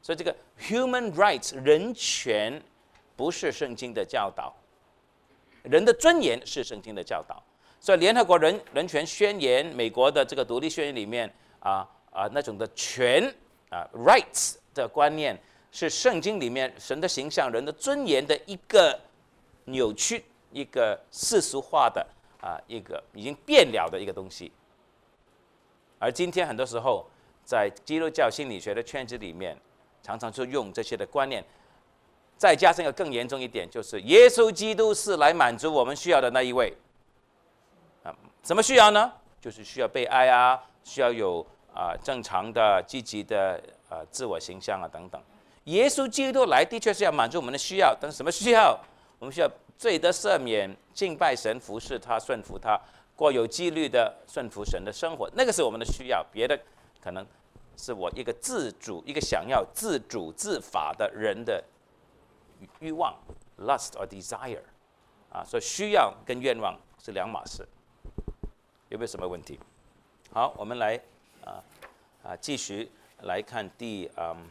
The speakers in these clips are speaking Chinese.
所以这个 human rights 人权不是圣经的教导，人的尊严是圣经的教导。所以联合国人权宣言，美国的这个独立宣言里面那种的权rights 的观念，是圣经里面神的形象、人的尊严的一个扭曲、一个世俗化的一个已经变了的一个东西。而今天很多时候在基督教心理学的圈子里面，常常就用这些的观念，再加上一个更严重一点，就是耶稣基督是来满足我们需要的那一位。什么需要呢？就是需要被爱啊，需要有正常的、积极的自我形象啊等等。耶稣基督来的确是要满足我们的需要，但是什么需要？我们需要罪得赦免、敬拜神、服侍他、顺服他，过有纪律的顺服神的生活，那个是我们的需要。别的可能是我一个自主、一个想要自主自法的人的欲望 （lust or desire） 所以需要跟愿望是两码事。有没有什么问题？好，我们来继续来看第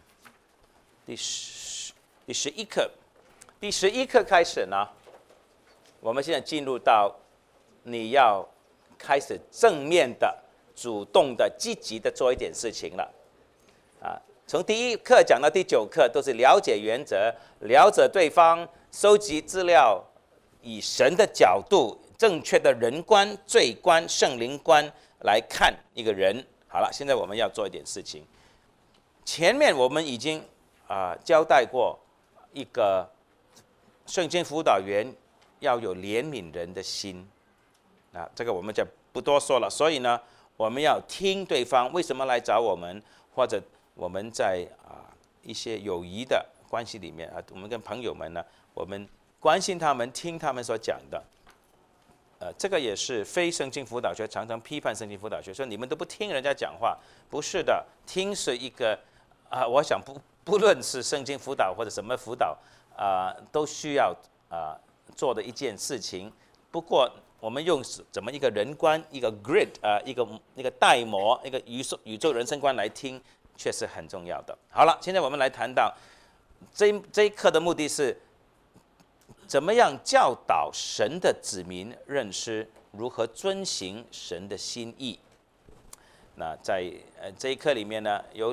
11课。第11课开始呢，我们现在进入到你要开始正面的、主动的、积极的做一点事情了。从第1课讲到第9课，都是了解原则、了解对方、收集资料，以神的角度、正确的人观、罪观、圣灵观来看一个人。好了，现在我们要做一点事情。前面我们已经交代过一个圣经辅导员要有怜悯人的心，这个我们就不多说了。所以呢，我们要听对方为什么来找我们，或者我们在一些友谊的关系里面我们跟朋友们呢，我们关心他们，听他们所讲的。这个也是非圣经辅导学常常批判圣经辅导学，说你们都不听人家讲话。不是的，听是一个我想不论是圣经辅导或者什么辅导都需要做的一件事情。不过我们用怎么一个人观、一个 grid 一个带模、一个宇宙人生观来听，确实很重要的。好了，现在我们来谈到这一课的目的是怎么样教导神的子民认识如何遵行神的心意。那在这一课里面呢，有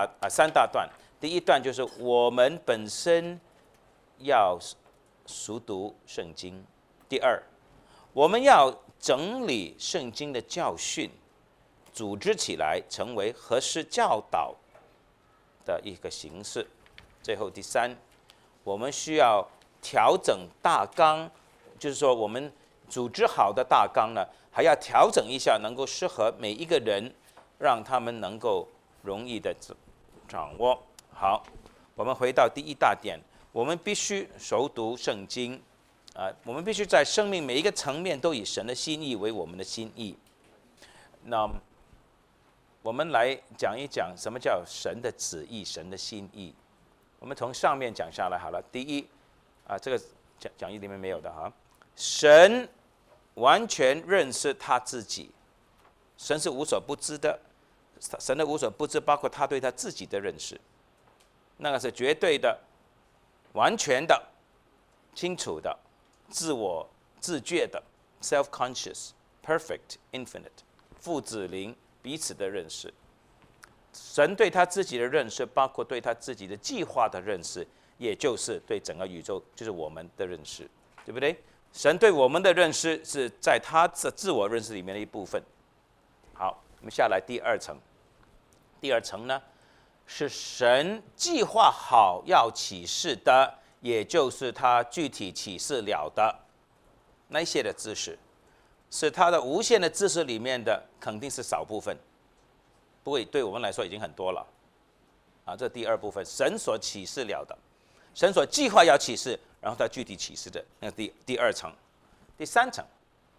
3大段。第一段就是我们本身要熟读圣经。第二，我们要整理圣经的教训，组织起来成为合适教导的一个形式。最后第三，我们需要调整大纲，就是说我们组织好的大纲呢，还要调整一下，能够适合每一个人，让他们能够容易的掌握。好，我们回到第1大点，我们必须熟读圣经，我们必须在生命每一个层面都以神的心意为我们的心意。那我们来讲一讲什么叫神的旨意、神的心意。我们从上面讲下来好了。第一，这个讲义里面没有的神完全认识他自己，神是无所不知的。神的无所不知包括他对他自己的认识，那个是绝对的、完全的、清楚的、自我自觉的 （self-conscious, perfect, infinite） 父子灵彼此的认识。神对他自己的认识，包括对他自己的计划的认识，也就是对整个宇宙，就是我们的认识，对不对？神对我们的认识是在他的自我认识里面的一部分。好，我们下来第2层。第2层呢，是神计划好要启示的，也就是他具体启示了的那些的知识，是他的无限的知识里面的，肯定是少部分，不过对我们来说已经很多了。这第2部分，神所启示了的，神所计划要启示，然后他具体启示的，那第2层。第3层，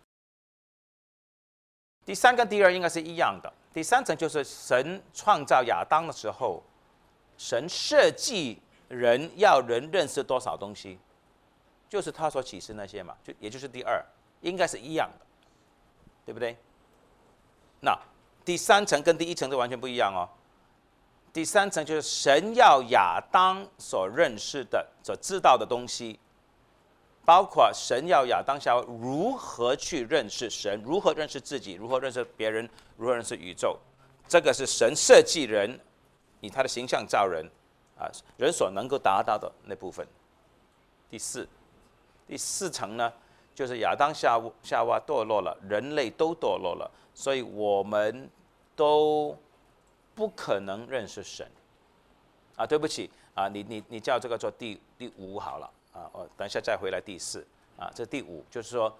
第3跟第2应该是一样的。第3层就是神创造亚当的时候，神设计人要人认识多少东西，就是他所启示那些嘛，也就是第2，应该是一样的，对不对？那第3层跟第1层都完全不一样哦。 第三层就是神要亚当所认识的、所知道的东西，包括神要亚当夏娃如何去认识神，如何认识自己，如何认识别人，如何认识宇宙。这个是神设计人，以他的形象造人，人所能够达到的那部分。第四层呢，就是亚当夏娃堕落了，人类都堕落了，所以我们都不可能认识神。对不起你叫这个做第5好了我等一下再回来第4这第5就是说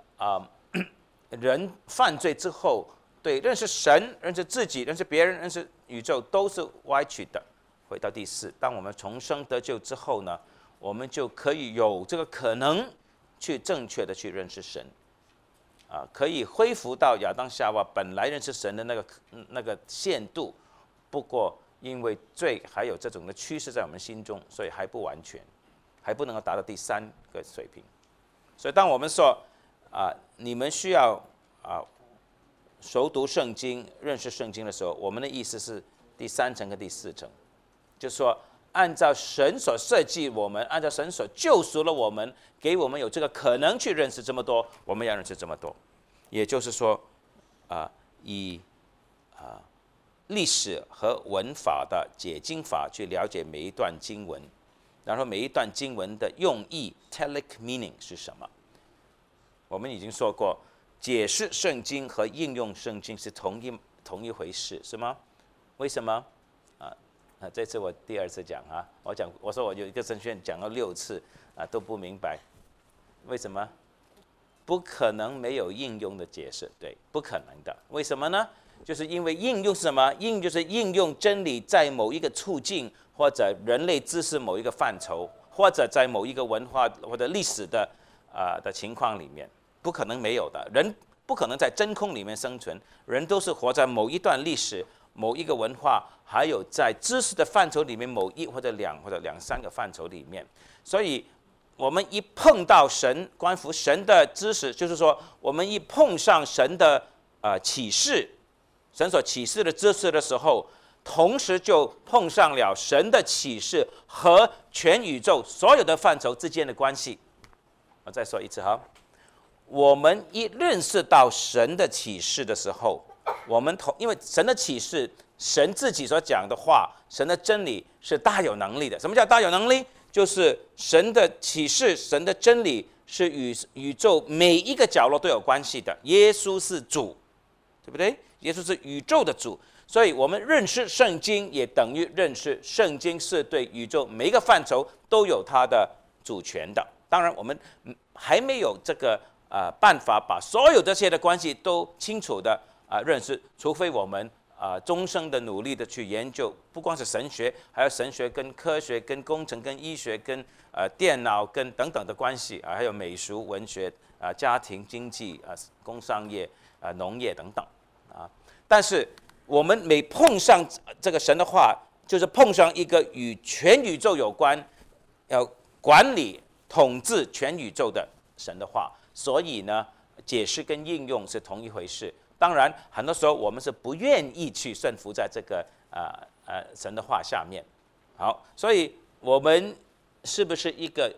人犯罪之后，对认识神、认识自己、认识别人、认识宇宙都是歪曲的。回到第4，当我们重生得救之后呢，我们就可以有这个可能去正确的去认识神，可以恢复到亚当夏娃本来认识神的那个限度。不过因为罪还有这种的趋势在我们心中，所以还不完全，还不能够达到第3个水平。所以当我们说你们需要熟读圣经、认识圣经的时候，我们的意思是第3层跟第4层，就是说按照神所设计我们，按照神所救赎了我们，给我们有这个可能去认识这么多，我们要认识这么多。也就是说以历史和文法的解经法去了解每一段经文，然后每一段经文的用意 （telic meaning） 是什么？我们已经说过，解释圣经和应用圣经是同一回事，是吗？为什么？这次我第2次讲我说我有一个神学院讲了6次都不明白，为什么？不可能没有应用的解释，对，不可能的。为什么呢？就是因为应用是什么？应用就是应用真理在某一个处境，或者人类知识某一个范畴，或者在某一个文化或者历史的情况里面，不可能没有的。人不可能在真空里面生存，人都是活在某一段历史、某一个文化，还有在知识的范畴里面某1或者2或者2、3个范畴里面。所以我们一碰到神，关乎神的知识，就是说我们一碰上神的启示，神所启示的知识的时候，同时就碰上了神的启示和全宇宙所有的范畴之间的关系。我再说一次我们一认识到神的启示的时候，因为神的启示，神自己所讲的话，神的真理是大有能力的。什么叫大有能力？就是神的启示、神的真理是与宇宙每一个角落都有关系的。耶稣是主，对不对？耶稣是宇宙的主，所以我们认识圣经也等于认识圣经是对宇宙每一个范畴都有它的主权的。当然我们还没有这个办法把所有这些的关系都清楚的认识，除非我们终生的努力的去研究，不光是神学，还有神学跟科学、跟工程、跟医学、跟电脑、跟等等的关系还有美术、文学、家庭、经济、工商业、农业等等但是我们每碰上这个神的话，就是碰上一个与全宇宙有关，要管理、统治全宇宙的神的话，所以呢，解释跟应用是同一回事。当然，很多时候我们是不愿意去顺服在这个神的话下面。好，所以我们是不是一个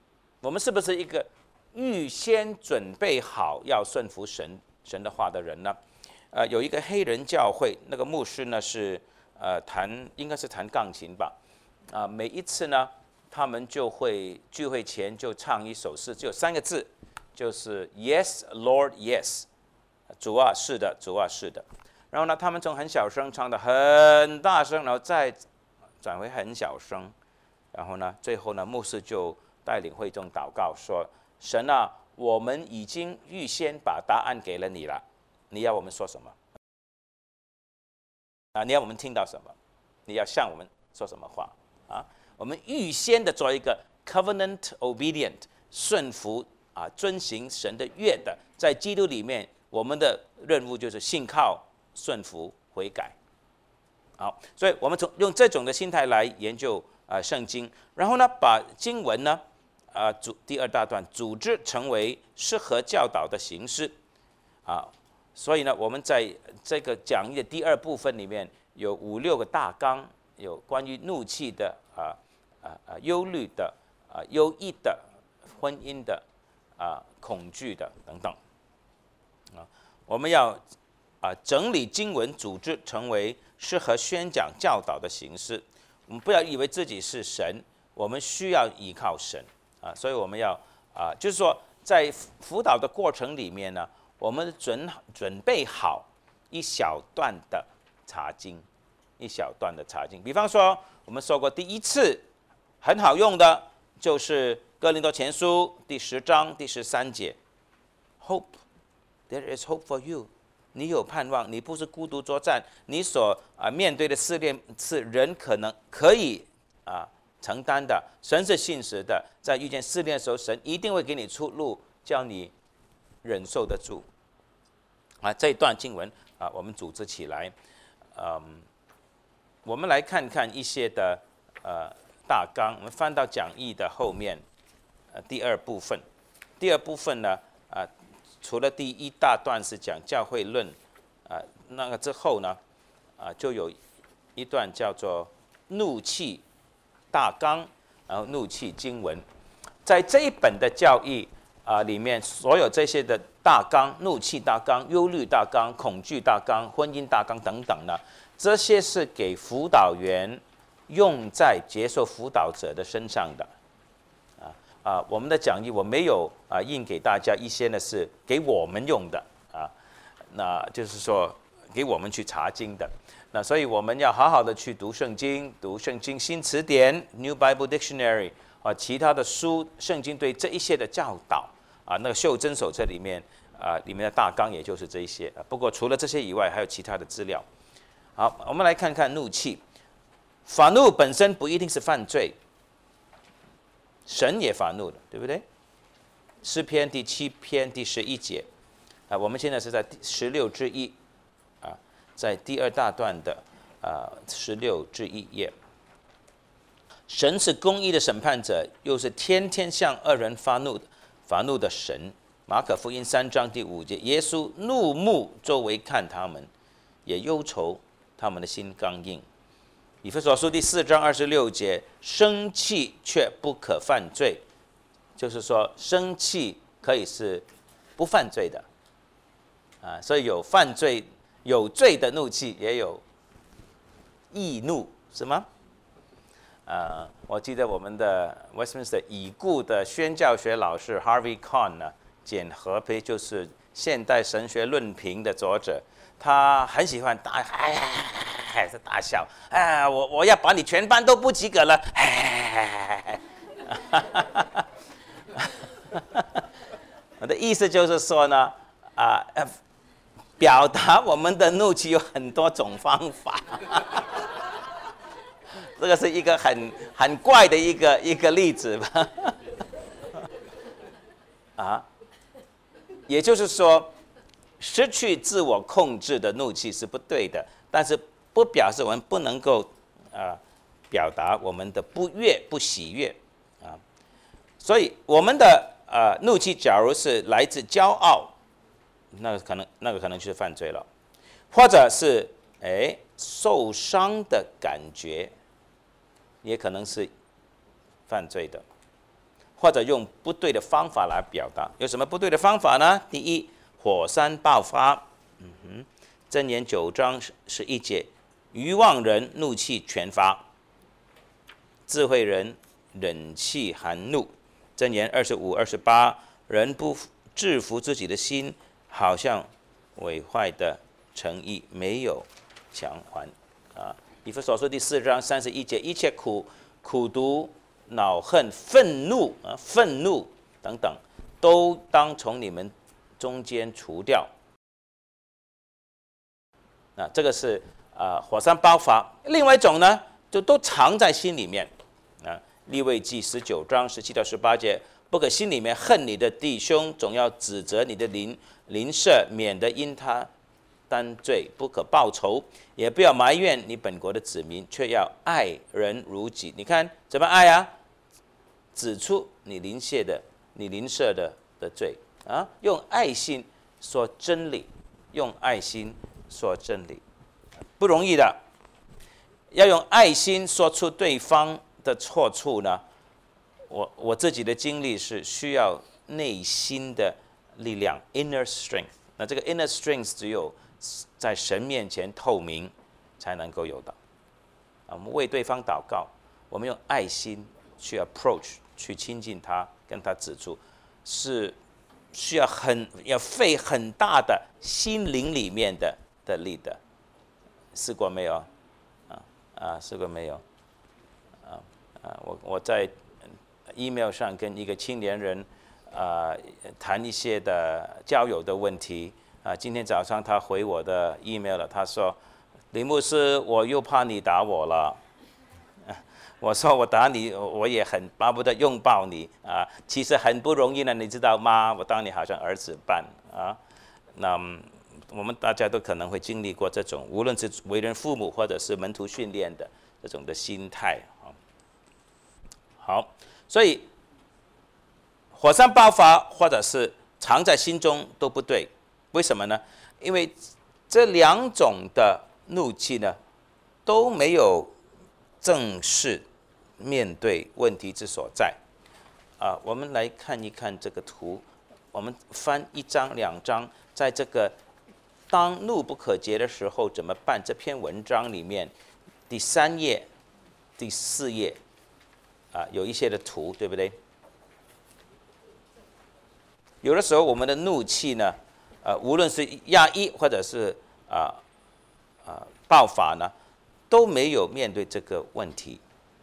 预先准备好要顺服神的话的人呢？有一个黑人教会，那个牧师呢是应该是弹钢琴吧，每一次呢，他们就会聚会前就唱一首诗，只有3个字，就是 Yes Lord Yes。主啊，是的，主啊，是的。然后呢，他们从很小声唱得很大声，然后再转回很小声。然后呢，最后呢，牧师就带领会众祷告说：“神啊，我们已经预先把答案给了你了，你要我们说什么？你要我们听到什么？你要向我们说什么话？我们预先的做一个 covenant obedient 顺服遵行神的约的，在基督里面。”我们的任务就是信靠、顺服、悔改。好，所以我们用这种的心态来研究圣经，然后呢，把经文呢第2大段组织成为适合教导的形式所以呢，我们在这个讲义的第2部分里面有5、6个大纲有关于怒气的忧虑的忧郁的婚姻的恐惧的等等我们要整理经文，组织成为适合宣讲教导的形式。我们不要以为自己是神，我们需要依靠神所以我们要就是说，在辅导的过程里面呢，我们准备好一小段的查经，比方说，我们说过第一次很好用的就是哥林多前书第10章第13节 ，Hope, there is hope for you。你有盼望，你不是孤独作战，你所面对的试炼是人可以承担的。神是信实的，在遇见试炼的时候，神一定会给你出路，叫你忍受得住。这一段经文我们组织起来，我们来看看一些的大纲。我们翻到讲义的后面，第二部分。第二部分呢，除了第一大段是讲教会论，那个之后呢，就有一段叫做怒气大纲，然后怒气经文。在这一本的教义里面，所有这些的大纲、怒气大纲、忧虑大纲、恐惧大纲、婚姻大纲等等呢，这些是给辅导员用在接受辅导者的身上的。我们的讲义我没有印给大家，一些呢是给我们用的那就是说给我们去查经的。那所以我们要好好的去读圣经，读圣经新词典 New Bible Dictionary 其他的书，圣经对这一些的教导那个袖珍手册里面里面的大纲也就是这一些不过除了这些以外，还有其他的资料。好，我们来看看怒气。发怒本身不一定是犯罪。神也发怒了，对不对？诗篇第7篇第11节我们现在是在16至1在第二大段的16至1页。神是公义的审判者，又是天天向恶人发怒的神。马可福音3章第5节，耶稣怒目周围看他们，也忧愁他们的心刚硬。以弗所书第4章26节，生气却不可犯罪，就是说生气可以是不犯罪的所以有犯罪有罪的怒气，也有易怒，是吗？我记得我们的 Westminster 已故的宣教学老师 Harvey Kahn 呢，简和培就是现代神学论评的作者，他很喜欢是大笑我要把你全班都不及格了我的意思就是说呢表达我们的怒气有很多种方法这个是一个很怪的一个例子吧也就是说失去自我控制的怒气是不对的，但是不表示我们不能够表达我们的不悦、不喜悦所以我们的怒气，假如是来自骄傲，那个可能就是犯罪了，或者是受伤的感觉，也可能是犯罪的，或者用不对的方法来表达。有什么不对的方法呢？第一，火山爆发。箴言9章11节，愚妄人怒气全发，智慧人忍气含怒。箴言25、28，人不制服自己的心，好像毁坏的诚意没有偿还以弗所书第4章31节，一切苦毒、恼恨、愤怒等等，都当从你们中间除掉。这个是火山爆发。另外一种呢，就都藏在心里面利未记19章17到18节，不可心里面恨你的弟兄，总要指责你的邻舍，免得因他担罪，不可报仇，也不要埋怨你本国的子民，却要爱人如己。你看怎么爱啊？指出你邻舍的罪用爱心说真理，用爱心说真理，不容易的。 要用爱心说出对方的错处呢，我自己的经历是需要内心的力量 （inner strength）。那这个 inner strength 只有在神面前透明才能够有的。我们为对方祷告，我们用爱心去 approach， 去亲近他，跟他指出，是需要费很大的心灵里面的力的。试过没有？试过没有？我在 email 上跟一个青年人谈一些的交友的问题。今天早上他回我的 email 了，他说：“李牧师，我又怕你打我了。”我说：“我打你，我也很巴不得拥抱你啊，其实很不容易呢，你知道吗？我当你好像儿子般啊。”那我们大家都可能会经历过这种，无论是为人父母或者是门徒训练的这种的心态啊。好，所以火山爆发或者是藏在心中都不对，为什么呢？因为这两种的怒气呢，都没有正式面对问题之所在。我们来看一看这个图，我们翻1张、2张，在这个当怒不可遏的时候怎么办？这篇文章里面第3页、第4页有一些的图，对不对？有的时候我们的怒气呢，无论是压抑或者是爆发呢，都没有面对这个问题，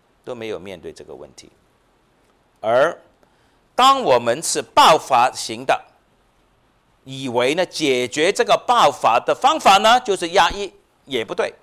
而当我们是爆发型的，以为呢解决这个爆发的方法呢就是压抑，也不对。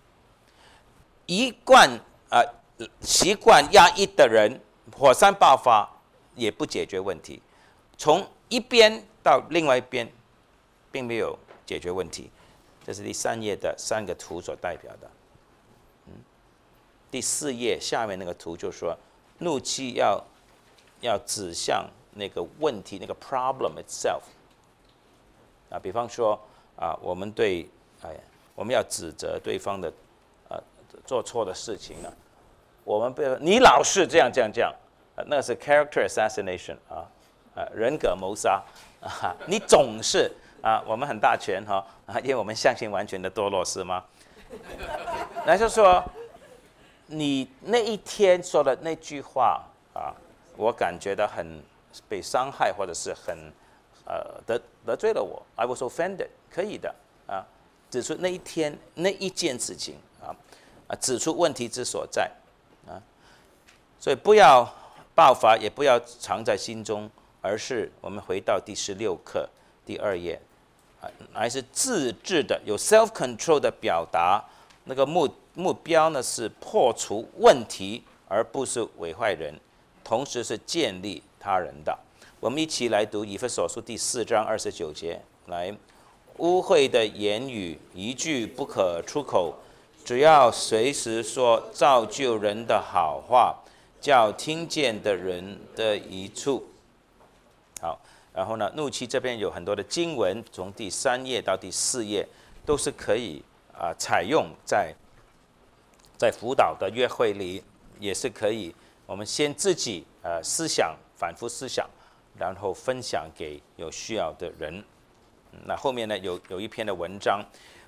习惯压抑的人，火山爆发也不解决问题，从一边到另外一边，并没有解决问题。这是第3页的3个图所代表的。第4页下面那个图就说，怒气要指向那个问题，那个 problem itself。比方说我们要指责对方的做错的事情呢，我们不要你老是这样，那是 character assassination 人格谋杀你总是我们很大权因为我们相信完全的多洛斯吗？那就是说，你那一天说的那句话我感觉到很被伤害，或者是很得罪了我 ，I was offended， 可以的指出那一天那一件事情指出问题之所在所以不要爆发，也不要藏在心中，而是我们回到第16课第2页还是自制的，有 self control 的表达，那个目标呢是破除问题，而不是毁坏人，同时是建立他人的。我们一起来读以弗所书第4章29节，来，污秽的言语一句不可出口，只要随时说造就人的好话，叫听见的人的益处。好，然后呢，怒气这边有很多的经文，从第3页到第4页都是可以采用在辅导的约会里，也是可以。我们先自己反复思想，然后分享给有需要的人。那后面呢有一篇的文章，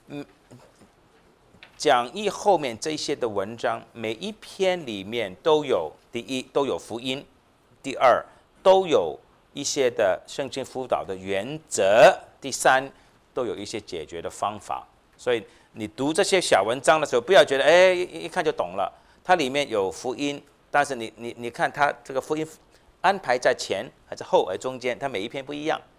讲义后面这些的文章，每一篇里面都有，第一都有福音，第二都有一些的圣经辅导的原则，第三都有一些解决的方法。所以你读这些小文章的时候，不要觉得一看就懂了，它里面有福音，但是你看它这个福音安排在前还是后还是中间，它每一篇不一样。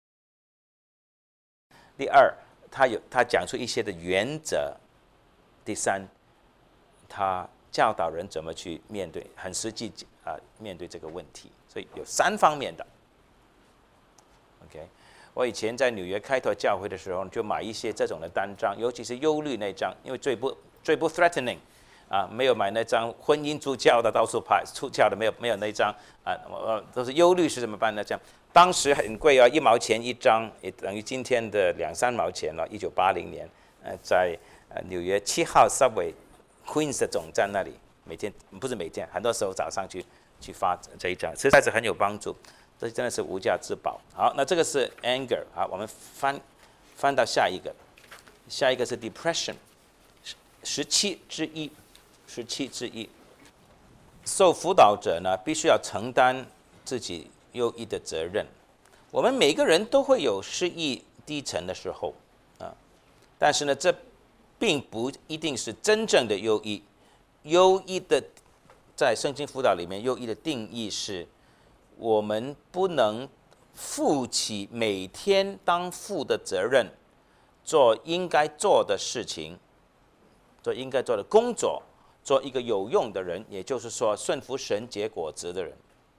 第二，他讲出一些的原则。第三，他教导人怎么去面对，很实际面对这个问题，所以有3方面的。OK， 我以前在纽约开拓教会的时候，就买一些这种的单张，尤其是忧虑那张，因为最不 threatening 没有买那张婚姻出教的到处派出教的没有那张都是忧虑是怎么办呢？这样当时很贵1毛钱一张，也等于今天的2-3毛钱了。1980年在纽约7号 Subway Queens 的总站那里，每天不是每天，很多时候早上去发这一张，实在是很有帮助，这真的是无价之宝。好，那这个是 anger， 好，我们翻到下一个是 depression， 17之一。受辅导者呢，必须要承担自己忧郁的责任。我们每个人都会有失意低沉的时候啊，但是呢，这并不一定是真正的忧郁。忧郁的在圣经辅导里面，忧郁的定义是，我们不能负起每天当负的责任，做应该做的事情，做应该做的工作，做一个有用的人，也就是说顺服神结果子的人。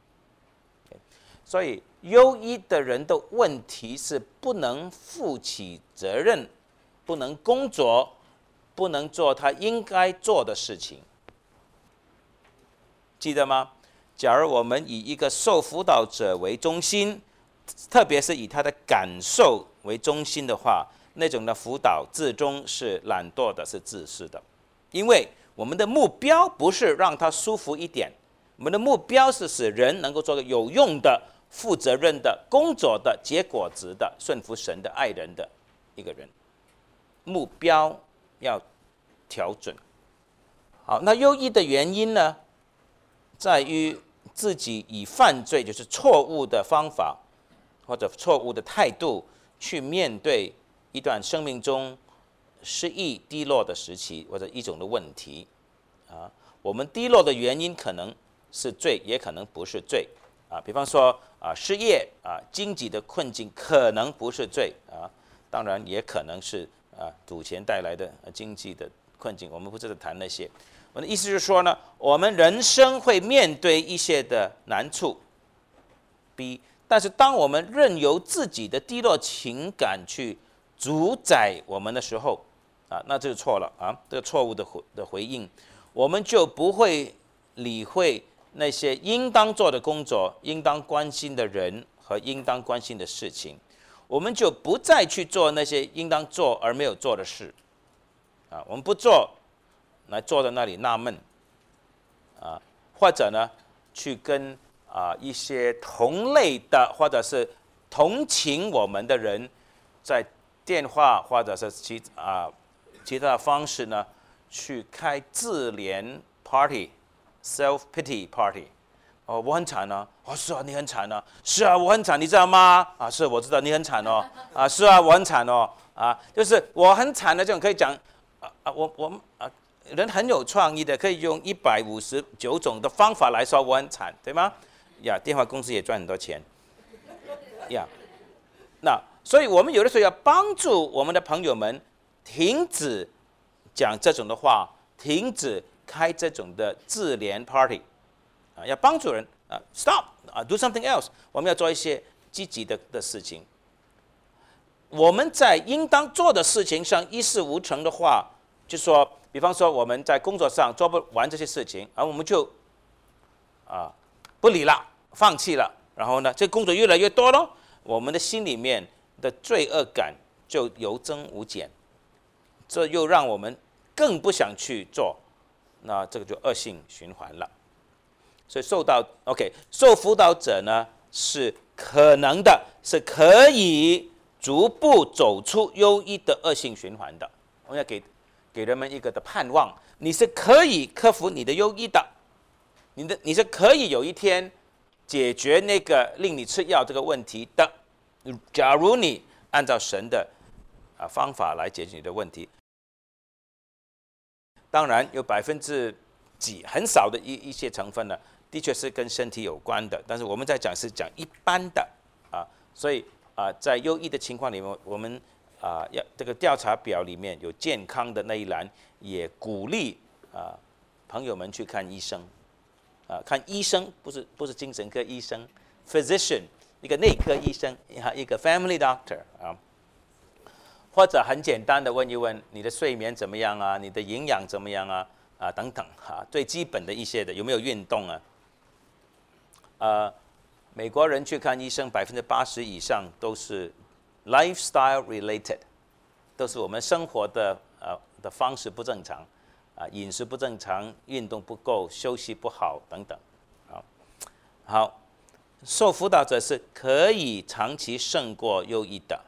所以忧郁的人的问题是不能负起责任，不能工作，不能做他应该做的事情。记得吗？假如我们以一个受辅导者为中心，特别是以他的感受为中心的话，那种的辅导最终是懒惰的，是自私的。因为我们的目标不是让他舒服一点，我们的目标是使人能够做个有用的、负责任的、工作的、结果子的、顺服神的、爱人的一个人。目标要调整。好，那忧郁的原因呢，在于自己以犯罪，就是错误的方法或者错误的态度去面对一段生命中失意低落的时期，或者一种的问题啊。我们低落的原因可能是罪，也可能不是罪啊。比方说失业啊，经济的困境可能不是罪啊，当然也可能是赌钱带来的经济的困境。我们不是在谈那些。我的意思就是说呢，我们人生会面对一些的难处 ，B， 但是当我们任由自己的低落情感去主宰我们的时候，那这就错了啊，这个错误的回应，我们就不会理会那些应当做的工作、应当关心的人和应当关心的事情，我们就不再去做那些应当做而没有做的事，我们不做。来坐在那里纳闷，或者呢，去跟一些同类的或者是同情我们的人，在电话或者是其他的方式呢，去开自怜 party、self pity party。我很惨哦，是啊，你很惨哦，是啊，我很惨，你知道吗？是，我知道你很惨哦，是啊，我很惨哦，就是我很惨的这种可以讲，人很有创意的，可以用159种的方法来说我很惨，对吗？电话公司也赚很多钱。那所以我们有的时候要帮助我们的朋友们停止讲这种的话，停止开这种的自怜 party，要帮助人stop，do something else， 我们要做一些积极的事情。我们在应当做的事情上一事无成的话，就说。比方说我们在工作上做不完这些事情，而我们就不理了，放弃了，然后呢，这工作越来越多了，我们的心里面的罪恶感就有增无减，这又让我们更不想去做，那这个就恶性循环了。所以受辅导者呢是可能的，是可以逐步走出忧郁的恶性循环的。我们要给人们一个的盼望，你是可以克服你的忧郁的，你是可以有一天解决那个令你吃药这个问题的。假如你按照神的方法来解决你的问题，当然有几很少的一些成分呢，的确是跟身体有关的，但是我们在讲是讲一般的所以在忧郁的情况里面，我们这个调查表里面有健康的那一栏，也鼓励朋友们去看医生，看医生不是精神科医生 ，physician 一个内科医生，一个 family doctor 或者很简单的问一问你的睡眠怎么样啊，你的营养怎么样啊，等等最基本的一些的有没有运动美国人去看医生80%以上都是 lifestyle related， 都是我们生活的方式不正常饮食不正常、运动不够、休息不好等等。好，受辅导者是可以长期胜过忧郁的。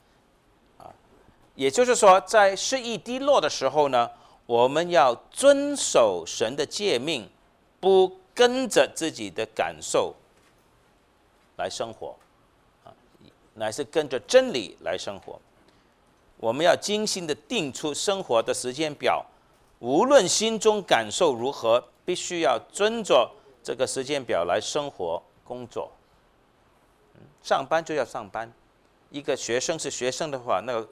也就是说，在失意低落的时候呢，我们要遵守神的诫命，不跟着自己的感受来生活，乃是跟着真理来生活。我们要精心的定出生活的时间表，无论心中感受如何，必须要遵着这个时间表来生活、工作。上班就要上班。一个学生是学生的话，那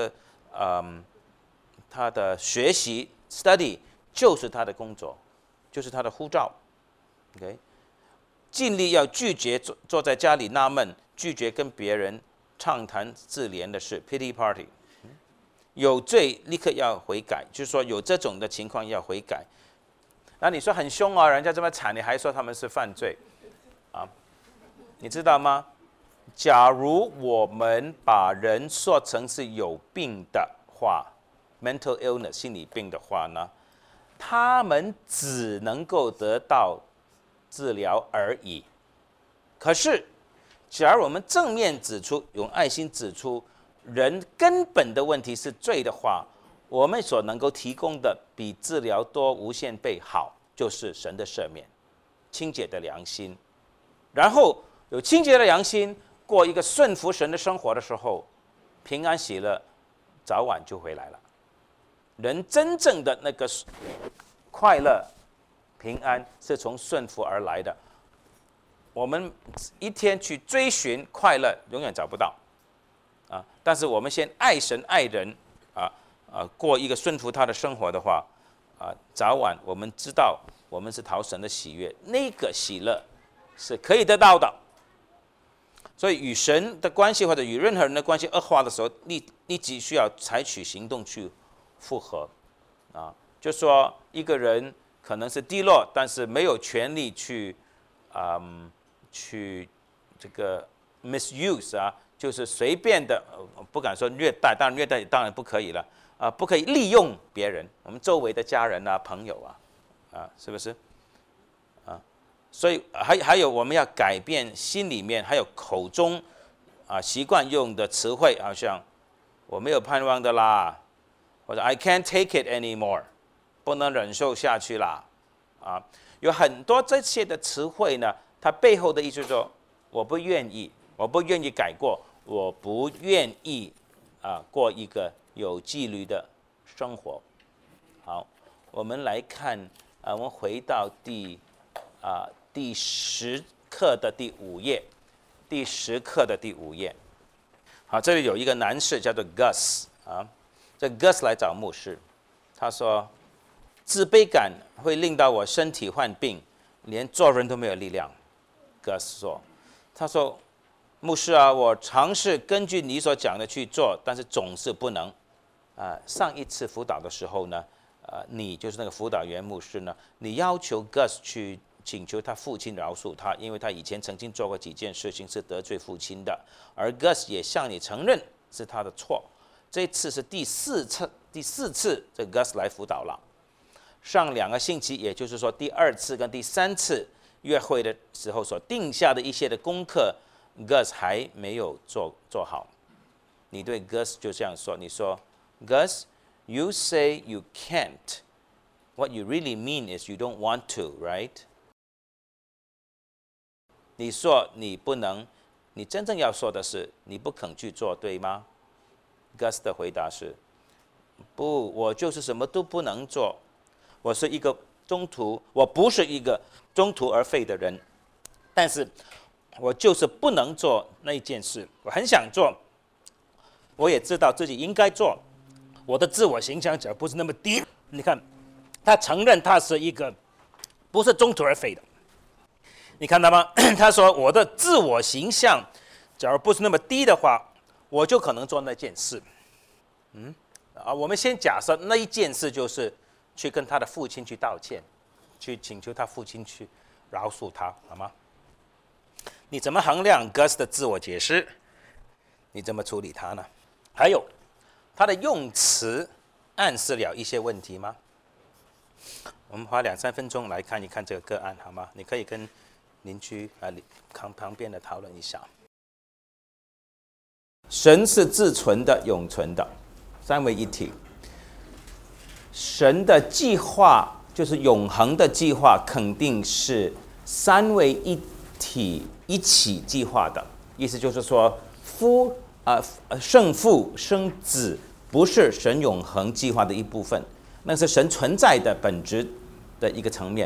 他的学习 study 就是他的工作，就是他的护照。OK， 尽力要拒绝坐在家里纳闷，拒绝跟别人畅谈自怜的事 pity party。有罪立刻要悔改，就是说有这种的情况要悔改。那你说很凶啊，人家这么惨，你还说他们是犯罪啊？你知道吗？假如我们把人说成是有病的话 ，mental illness 心理病的话呢，他们只能够得到治疗而已。可是，假如我们正面指出，用爱心指出人根本的问题是罪的话，我们所能够提供的比治疗多无限倍好，就是神的赦免、清洁的良心。然后有清洁的良心，过一个顺服神的生活的时候，平安喜乐早晚就回来了。人真正的那个快乐、平安是从顺服而来的。我们一天去追寻快乐，永远找不到啊！但是我们先爱神爱人过一个顺服他的生活的话早晚我们知道我们是讨神的喜悦，那个喜乐是可以得到的。所以与神的关系或者与任何人的关系恶化的时候，立即需要采取行动去复合就说一个人可能是低落，但是没有权利去这个 misuse 就是随便的不敢说虐待，当然虐待当然不可以了不可以利用别人，我们周围的家人朋友是不是所以还有我们要改变心里面还有口中习惯用的词汇，好像我没有盼望的啦，或者 I can't take it anymore， 不能忍受下去啦有很多这些的词汇呢，它背后的意思就是说我不愿意改过，我不愿意过一个有纪律的生活。好，我们来看我们回到第10课的第5页，第10课的第5页。好，这里有一个男士叫做 Gus 这 Gus 来找牧师，他说自卑感会令到我身体患病，连做人都没有力量。Gus 说，他说牧师我尝试根据你所讲的去做，但是总是不能上一次辅导的时候呢你就是那个辅导员牧师呢，你要求 Gus 去请求他父亲饶恕他，因为他以前曾经做过几件事情是得罪父亲的，而 Gus 也向你承认是他的错。这次是第四次这 Gus 来辅导了。上2个星期，也就是说第2次跟第3次约会的时候所定下的一些的功课 Gus 还没有做好。你对 Gus 就这样说，你说 Gus you say you can't, what you really mean is you don't want to, right？ 你说你不能，你真正要说的是你不肯去做，对吗？ Gus 的回答是不，我就是什么都不能做，我是一个中途，我不是一个中途而废的人，但是我就是不能做那件事，我很想做，我也知道自己应该做，我的自我形象只要不是那么低。你看他承认他是一个不是中途而废的，你看到吗？他说我的自我形象假如不是那么低的话，我就可能做那件事。我们先假设那一件事就是去跟他的父亲去道歉，去请求他父亲去饶恕他，好吗？你怎么衡量 Gus 的自我解释？你怎么处理他呢？还有他的用词暗示了一些问题吗？ 我们花2-3分钟来看一看这个个案，好吗？你可以跟邻居旁边的讨论一下。神是自存的、永存的，三位一体。神的计划就是永恒的计划，肯定是三位一体一起计划的。意思就是说，圣父生子不是神永恒计划的一部分，那是神存在的本质的一个层面。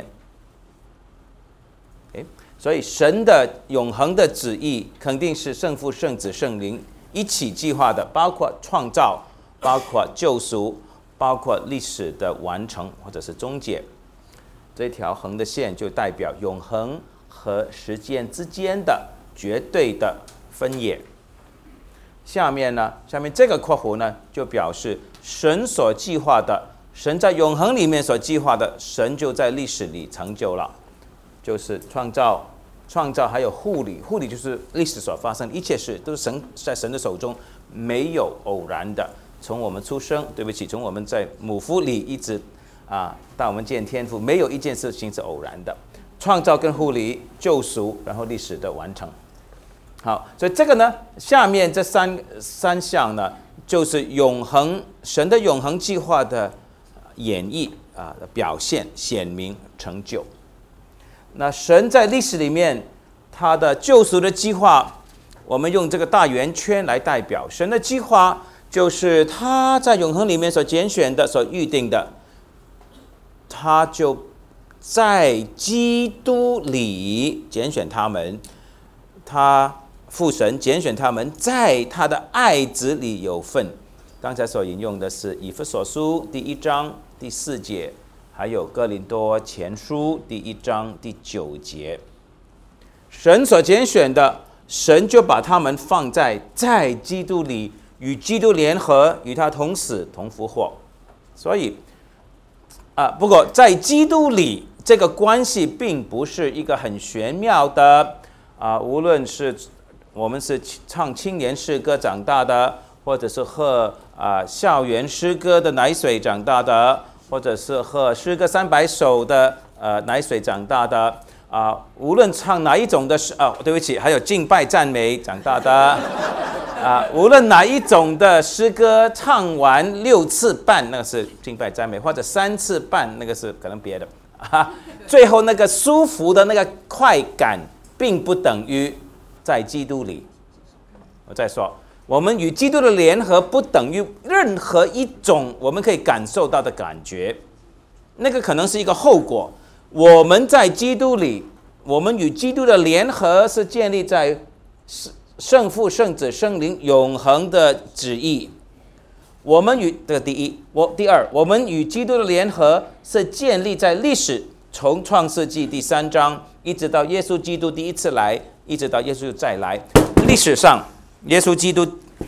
所以神的永恒的旨意肯定是圣父、圣子、圣灵一起计划的，包括创造，包括救赎，包括历史的完成或者是终结。这条横的线就代表永恒和时间之间的绝对的分野。下面这个括弧呢，就表示神所计划的，神在永恒里面所计划的，神就在历史里成就了，就是创造还有护理就是历史所发生的一切事都是神在神的手中，没有偶然的。从我们出生，从我们在母腹里一直到我们见天父，没有一件事情是偶然的。创造跟护理、救赎，然后历史的完成。好，所以这个呢，下面这三项呢，就是神的永恒计划的演绎表现、显明、成就。那神在历史里面他的救赎的计划，我们用这个大圆圈来代表神的计划，就是他在永恒里面所拣选的、所预定的，他就在基督里拣选他们，他父神拣选他们，在他的爱子里有份。刚才所引用的是以弗所书第1章第4节，还有哥林多前书第1章第9节。神所拣选的，神就把他们放在基督里，与基督联合，与他同死同复活。所以不过在基督里这个关系并不是一个很玄妙的无论是我们是唱青年诗歌长大的，或者是喝校园诗歌的奶水长大的，或者是喝诗歌300首的奶水长大的无论唱哪一种的对不起，还有敬拜赞美长大的无论哪一种的诗歌唱完6次半，那个是敬拜赞美，或者3次半，那个是可能别的最后那个舒服的那个快感，并不等于在基督里。我再说，我们与基督的联合不等于任何一种我们可以感受到的感觉，那个可能是一个后果。我们在基督里，我们与基督的联合是建立在圣父、圣子、圣灵永恒的旨意。我们与这个第二，我们与基督的联合是建立在历史，从创世纪第3章一直到耶稣基督第一次来，一直到耶稣再来。历史上，耶稣基督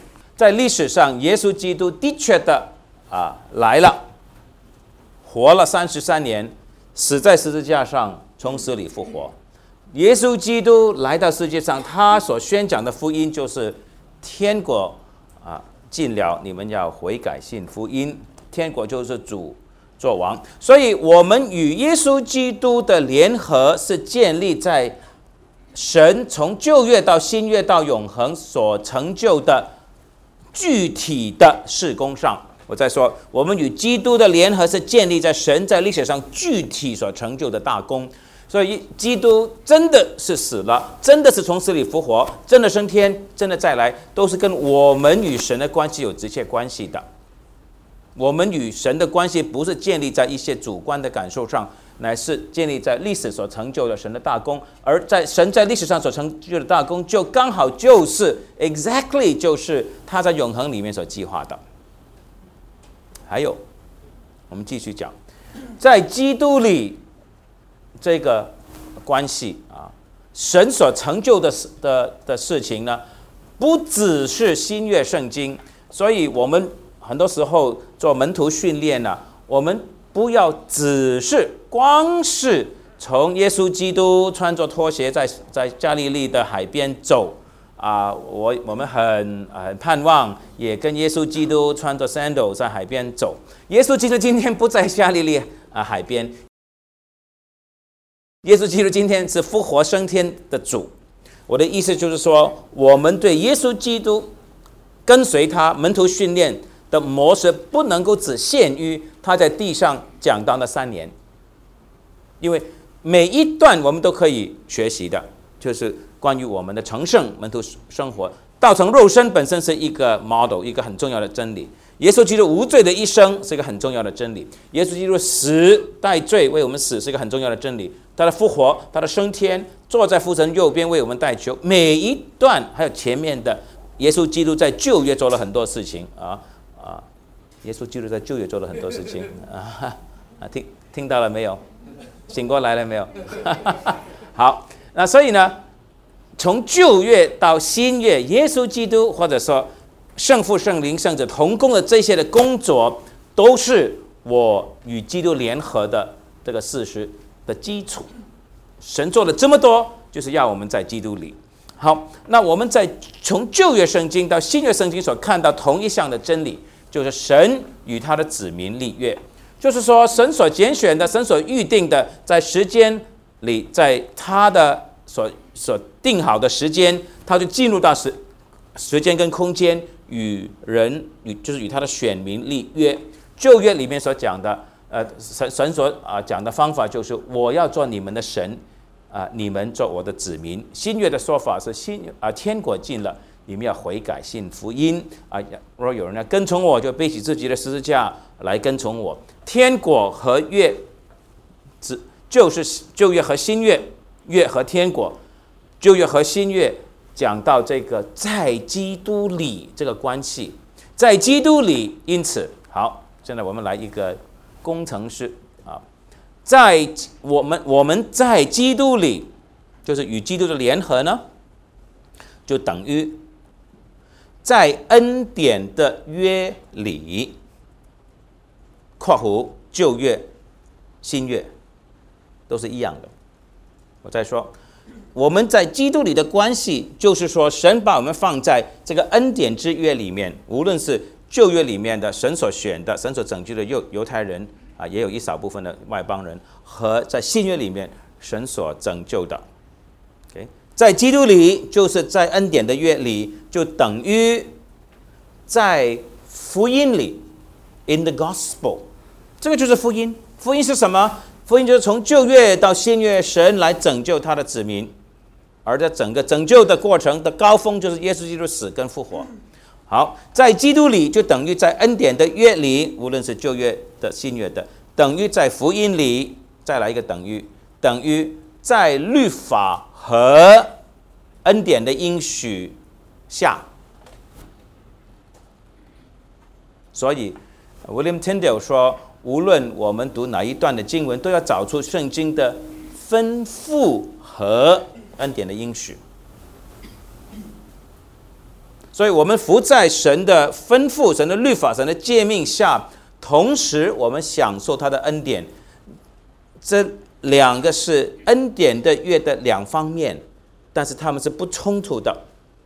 的确的来了，活了33年，死在十字架上，从死里复活。耶稣基督来到世界上，他所宣讲的福音就是天国近了，你们要悔改信福音。天国就是主做王，所以我们与耶稣基督的联合是建立在神从旧约到新约到永恒所成就的具体的事工上。我再说，我们与基督的联合是建立在神在历史上具体所成就的大功。所以基督真的是死了，真的是从死里复活，真的升天，真的再来，都是跟我们与神的关系有直接关系的。我们与神的关系不是建立在一些主观的感受上，乃是建立在历史所成就的神的大功。而在神在历史上所成就的大功，就刚好就是 exactly 就是他在永恒里面所计划的。还有，我们继续讲，在基督里这个关系神所成就的事情呢，不只是新约圣经。所以我们很多时候做门徒训练我们不要只是光是从耶稣基督穿着拖鞋在加利利的海边走我们很盼望也跟耶稣基督穿着 sandal 在海边走。耶稣基督今天不在加利利海边。耶稣基督今天是复活升天的主。我的意思就是说，我们对耶稣基督跟随他门徒训练的模式，不能够只限于他在地上讲道的3年，因为每一段我们都可以学习的，就是关于我们的成圣门徒生活。道成肉身本身是一个 model， 一个很重要的真理。耶稣基督无罪的一生是一个很重要的真理。耶稣基督死代罪为我们死是一个很重要的真理。他的复活，他的升天，坐在父神右边为我们代求。每一段还有前面的，耶稣基督在旧约做了很多事情耶稣基督在旧约做了很多事情听到了没有？醒过来了没有？好，那所以呢，从旧约到新约，耶稣基督或者说圣父、圣灵、圣子同工的这些的工作，都是我与基督联合的这个事实的基础。神做了这么多，就是要我们在基督里。好，那我们在从旧约圣经到新约圣经所看到同一项的真理，就是神与他的子民立约，就是说神所拣选的、神所预定的，在时间里，在他的所定好的时间，他就进入到时间跟空间，与人就是与他的选民立约。旧约里面所讲的，神所讲的方法就是我要做你们的神，你们做我的子民。新约的说法是天国近了，你们要悔改信福音若有人要跟从我，就背起自己的十字架来跟从我。天国和约就是旧约和新约，约和天国，旧约和新约讲到这个在基督里这个关系，在基督里。因此，好，现在我们来一个工程师在我们在基督里，就是与基督的联合呢，就等于在恩典的约里（括弧旧约、新约都是一样的）。我再说，我们在基督里的关系，就是说神把我们放在这个恩典之约里面，无论是旧约里面的神所选的、神所拯救的犹太人也有一少部分的外邦人，和在新约里面神所拯救的。在基督里，就是在恩典的约里，就等于在福音里 ，in the gospel， 这个就是福音。福音是什么？福音就是从旧约到新约，神来拯救他的子民，而在整个拯救的过程的高峰，就是耶稣基督死跟复活。好，在基督里就等于在恩典的约里，无论是旧约的、新约的，等于在福音里，再来一个等于在律法和恩典的应许下。所以 William Tyndale 说，无论我们读哪一段的经文，都要找出圣经的吩咐和恩典的应许。所以我们服在神的吩咐、神的律法、神的诫命下，同时我们享受他的恩典。这两个是恩典的约的两方面，但是他们是不冲突的。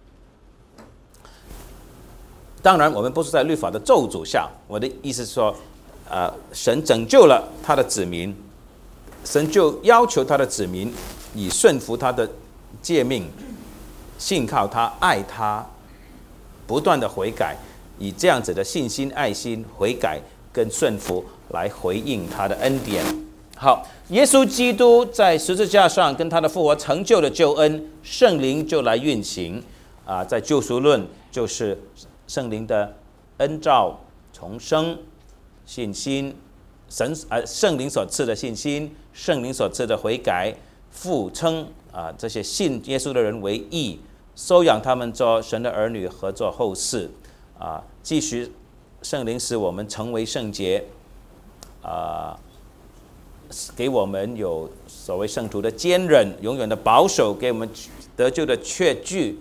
当然，我们不是在律法的咒诅下。我的意思是说，神拯救了他的子民，神就要求他的子民以顺服他的诫命，信靠他，爱他，不断的悔改，以这样子的信心、爱心、悔改跟顺服来回应他的恩典。好，耶稣基督在十字架上跟他的复活成就了救恩，圣灵就来运行在救赎论就是圣灵的恩召、重生、信心，圣灵所赐的信心，圣灵所赐的悔改，父称这些信耶稣的人为义，收养他们做神的儿女和做后嗣继续圣灵使我们成为圣洁给我们有所谓圣徒的坚忍，永远的保守，给我们得救的确据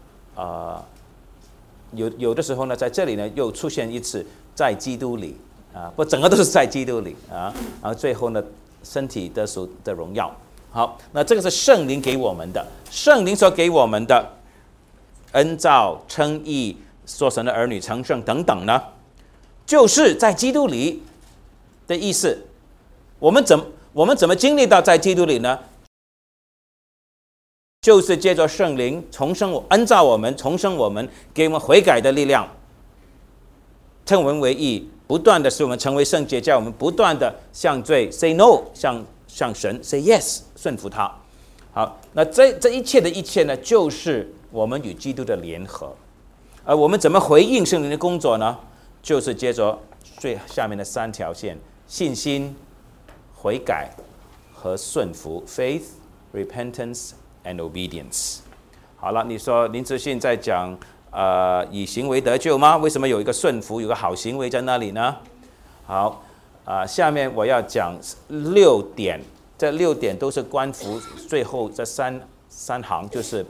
有的时候呢，在这里呢又出现一次在基督里不，整个都是在基督里然后最后呢，身体得属的荣耀。好，那这个是圣灵给我们的，圣灵所给我们的恩召、称义、做神的儿女、成圣等等呢，就是在基督里的意思。 我们怎么经历到在基督里呢？就是借着圣灵重生恩造我们，重生我们，给我们悔改的力量，称我们为义，不断的使我们成为圣洁，叫我们不断的向罪 say no， 向神 say yes， 顺服他。好，那这一切的一切呢，就是我们与基督的联合。而我们怎么回应圣灵的工作呢？就是接着最下面的3条线：信心、悔改和顺服 （faith, repentance and obedience）。好了，你说林志信在讲以行为得救吗？为什么有一个顺服，有个好行为在那里呢？好，下面我要讲6点，这6点都是关乎最后这三行，就是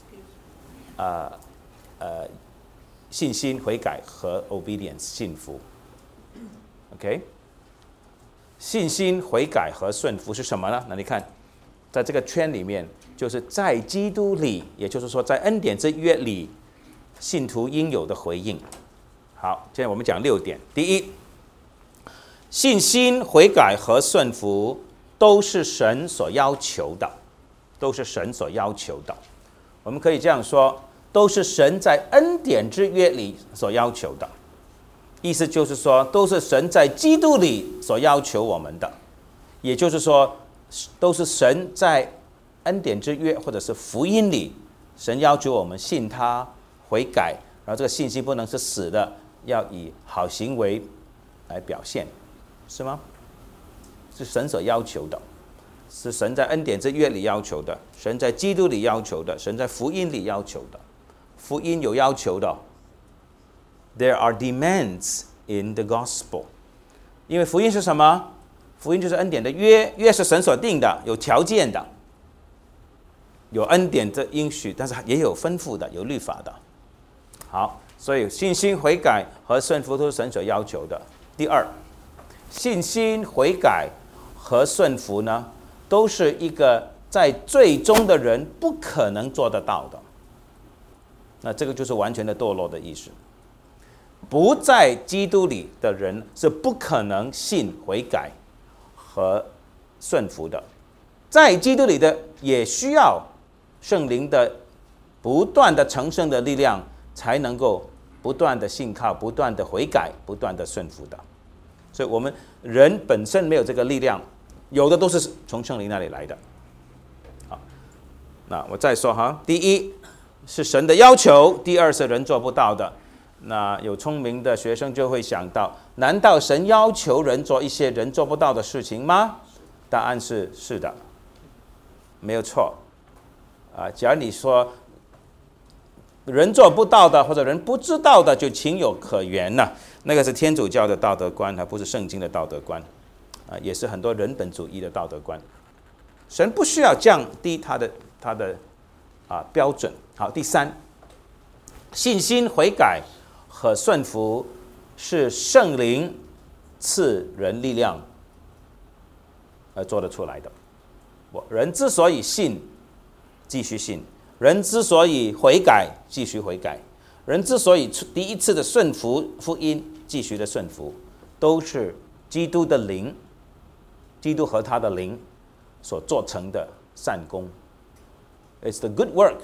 信心、悔改和 obedience 信服。OK， 信心、悔改和顺服是什么呢？那你看，在这个圈里面，就是在基督里，也就是说在恩典之约里，信徒应有的回应。好，现在我们讲6点。第一，信心、悔改和顺服都是神所要求的，都是神所要求的。我们可以这样说，都是神在恩典之约里所要求的。意思就是说，都是神在基督里所要求我们的，也就是说，都是神在恩典之约或者是福音里，神要求我们信他、悔改，然后这个信心不能是死的，要以好行为来表现，是吗？是神所要求的，是神在恩典之约里要求的，神在基督里要求的，神在福音里要求的。福音有要求的。There are demands in the gospel， 因为福音是什么？福音就是恩典的约，约是神所定的，有条件的，有恩典的应许，但是也有吩咐的，有律法的。好，所以信心、悔改和顺服都是神所要求的。第二，信心、悔改和顺服呢，都是一个在最终的人不可能做得到的。那这个就是完全的堕落的意思。不在基督里的人是不可能信、悔改和顺服的。在基督里的也需要圣灵的不断的成圣的力量，才能够不断的信靠、不断的悔改、不断的顺服的。所以我们人本身没有这个力量，有的都是从圣灵那里来的。好，那我再说哈，第一是神的要求，第二是人做不到的。那有聪明的学生就会想到，难道神要求人做一些人做不到的事情吗？答案是是的，没有错。假如你说人做不到的或者人不知道的就情有可原了，那个是天主教的道德观，它不是圣经的道德观，也是很多人本主义的道德观。神不需要降低他的标准。好，第三，信心、悔改和顺服是圣灵赐人力量而做得出来的。人之所以信，继续信；人之所以悔改，继续悔改；人之所以第一次的顺服福音，继续的顺服，都是基督的灵，基督和他的灵所做成的善功。It's the good work,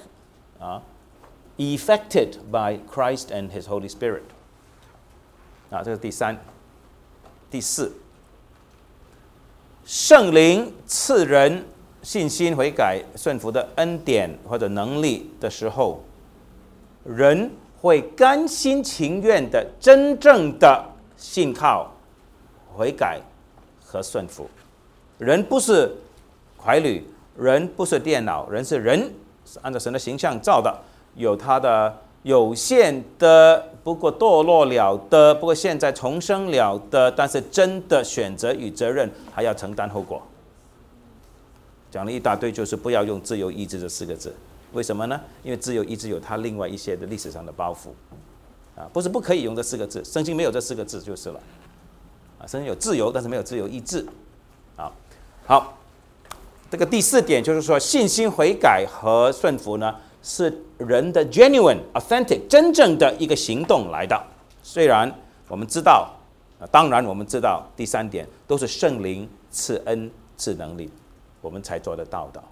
effected by Christ and His Holy Spirit。这是第三。第四，圣灵赐人信心、悔改、顺服的恩典或者能力的时候，人会甘心情愿的、真正的信靠、悔改和顺服。人不是傀儡，人不是电脑，人是人，是按照神的形象造的，有他的有限的，不过堕落了的，不过现在重生了的，但是真的选择与责任还要承担后果。讲了一大堆，就是不要用自由意志这4个字。为什么呢？因为自由意志有它另外一些的历史上的包袱，不是不可以用这4个字，圣经没有这4个字就是了。圣经有自由，但是没有自由意志。好，这个第4点就是说，信心、悔改和顺服呢，是人的 genuine, authentic, 真正的一个行动来的。虽然我们知道，当然我们知道第3点都是圣灵赐恩赐能力，我们才做得到的。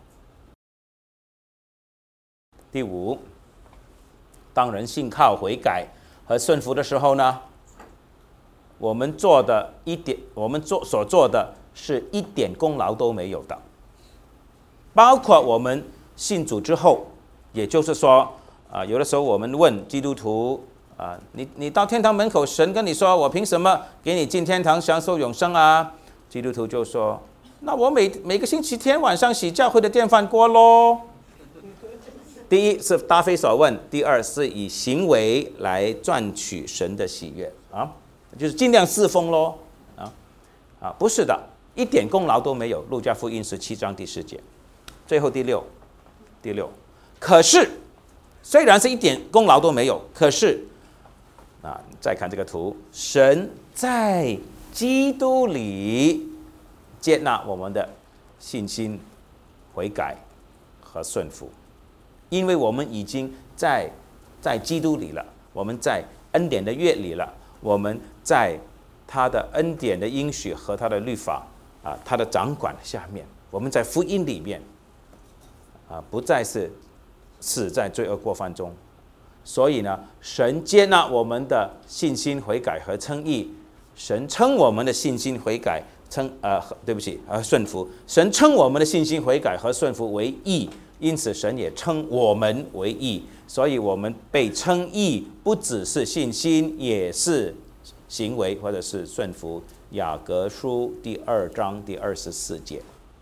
第五，当人信靠悔改和顺服的时候呢，我们所做的是一点功劳都没有的，包括我们信主之后，也就是说，有的时候我们问基督徒，你到天堂门口，神跟你说，我凭什么给你进天堂享受永生啊？基督徒就说，那我每个星期天晚上洗教会的电饭锅咯。第一是答非所问，第二是以行为来赚取神的喜悦啊，就是尽量侍奉咯不是的，一点功劳都没有。路加福音17章第10节，最后第六，可是虽然是一点功劳都没有，可是再看这个图，神在基督里接纳我们的信心、悔改和顺服。因为我们已经在基督里了，我们在恩典的约里了，我们在他的恩典的应许和他的律法他的掌管下面，我们在福音里面不再是死在罪恶过犯中。所以呢，神接纳我们的信心、悔改和称义，神称我们的信心、悔改顺服，神称我们的信心、悔改和顺服为义。因此神也称我们为义，所以我们被称义不只是信心，也是行为或者是顺服。雅各书第2章第24节。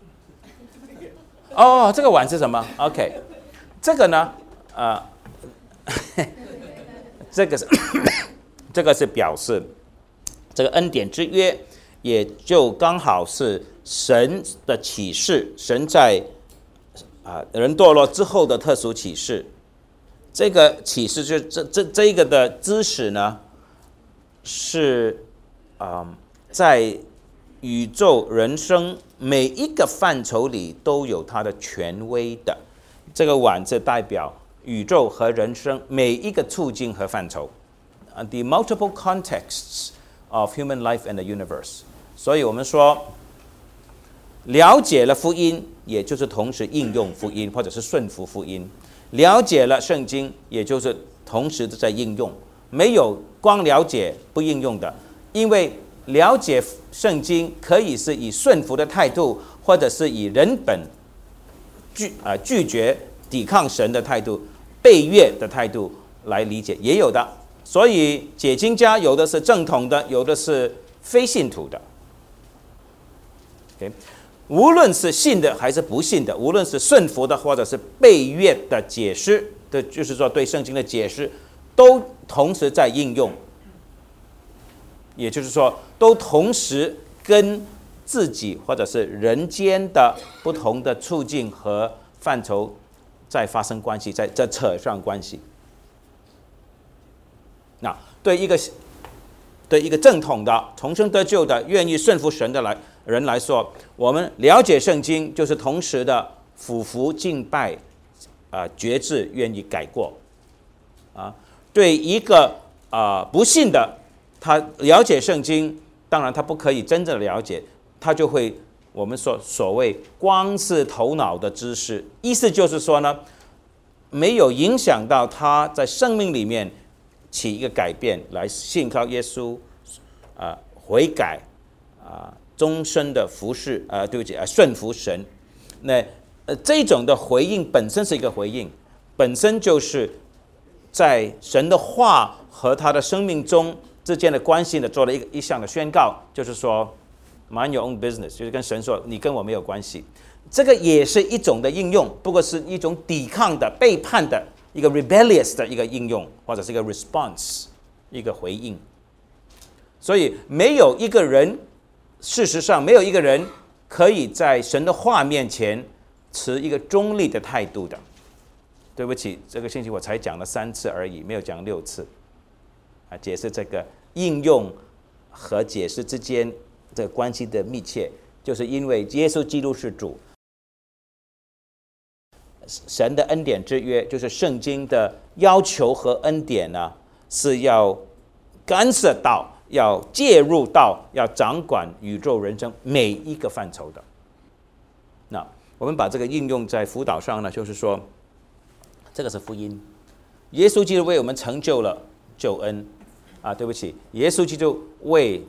这个碗是什么 ？OK， 这个呢，这个是表示这个恩典之约，也就刚好是神的启示，神在人堕落之后的特殊启示。这个启示就这一个的知识呢，是在宇宙人生每一个范畴里都有它的权威的。这个碗是代表宇宙和人生每一个处境和范畴，the multiple contexts of human life and the universe。所以我们说，了解了福音，也就是同时应用福音，或者是顺服福音；了解了圣经，也就是同时在应用。没有光了解不应用的，因为了解圣经可以是以顺服的态度，或者是以人本拒绝抵抗神的态度、背约的态度来理解，也有的。所以解经家有的是正统的，有的是非信徒的。无论是信的还是不信的，无论是顺服的或者是背约的解释的，就是说对圣经的解释，都同时在应用，也就是说都同时跟自己或者是人间的不同的处境和范畴在发生关系，在扯上关系。那对一个正统的重生得救的愿意顺服神的人来说，我们了解圣经就是同时的俯伏敬拜决志愿意改过对一个不信的，他了解圣经，当然他不可以真正了解，他就会我们所谓光是头脑的知识，意思就是说呢，没有影响到他在生命里面起一个改变，来信靠耶稣悔改终身的服侍顺服神。那这种的回应本身是一个回应，本身就是在神的话和他的生命中之间的关系呢，做了一项的宣告，就是说 mind your own business， 就是跟神说你跟我没有关系。这个也是一种的应用，不过是一种抵抗的、背叛的一个 rebellious 的一个应用，或者是一个 response， 一个回应。所以没有一个人，事实上没有一个人可以在神的话面前持一个中立的态度的。对不起，这个星期我才讲了3次而已，没有讲6次解释这个应用和解释之间这个关系的密切，就是因为耶稣基督是主，神的恩典之约，就是圣经的要求和恩典呢，是要干涉到， 要介入到要掌管宇宙人生每一个范畴的。那我们把这个应用在辅导上呢，就是说，这个是福音，耶稣基督为我们成就了救恩啊，对不起，耶稣基督为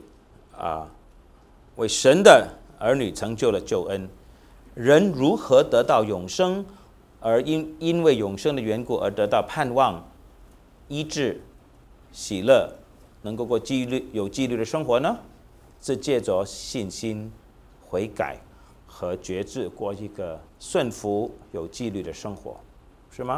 神的儿女成就了救恩。人如何得到永生，而因为永生的缘故而得到盼望、医治、喜乐，能够过有纪律的生活呢？是借着信心、悔改和觉知，过一个顺服、有纪律的生活，是吗？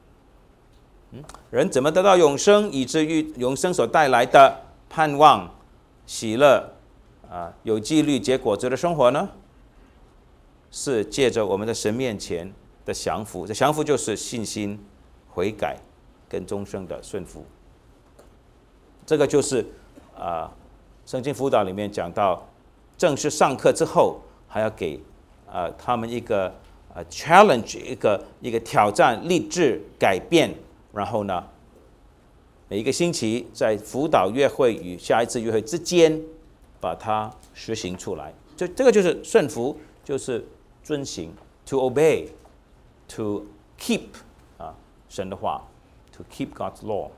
人怎么得到永生，以至于永生所带来的盼望、喜乐有纪律、结果子的生活呢？是借着我们在神面前的降服，这降服就是信心、悔改跟终生的顺服。这个就是圣经辅导里面讲到，正式上课之后，还要给他们一个challenge， 一个挑战、立志、改变，然后呢，每一个星期在辅导约会与下一次约会之间，把它实行出来。这个就是顺服，就是遵行 ，to obey，to keep 神的话 ，to keep God's law。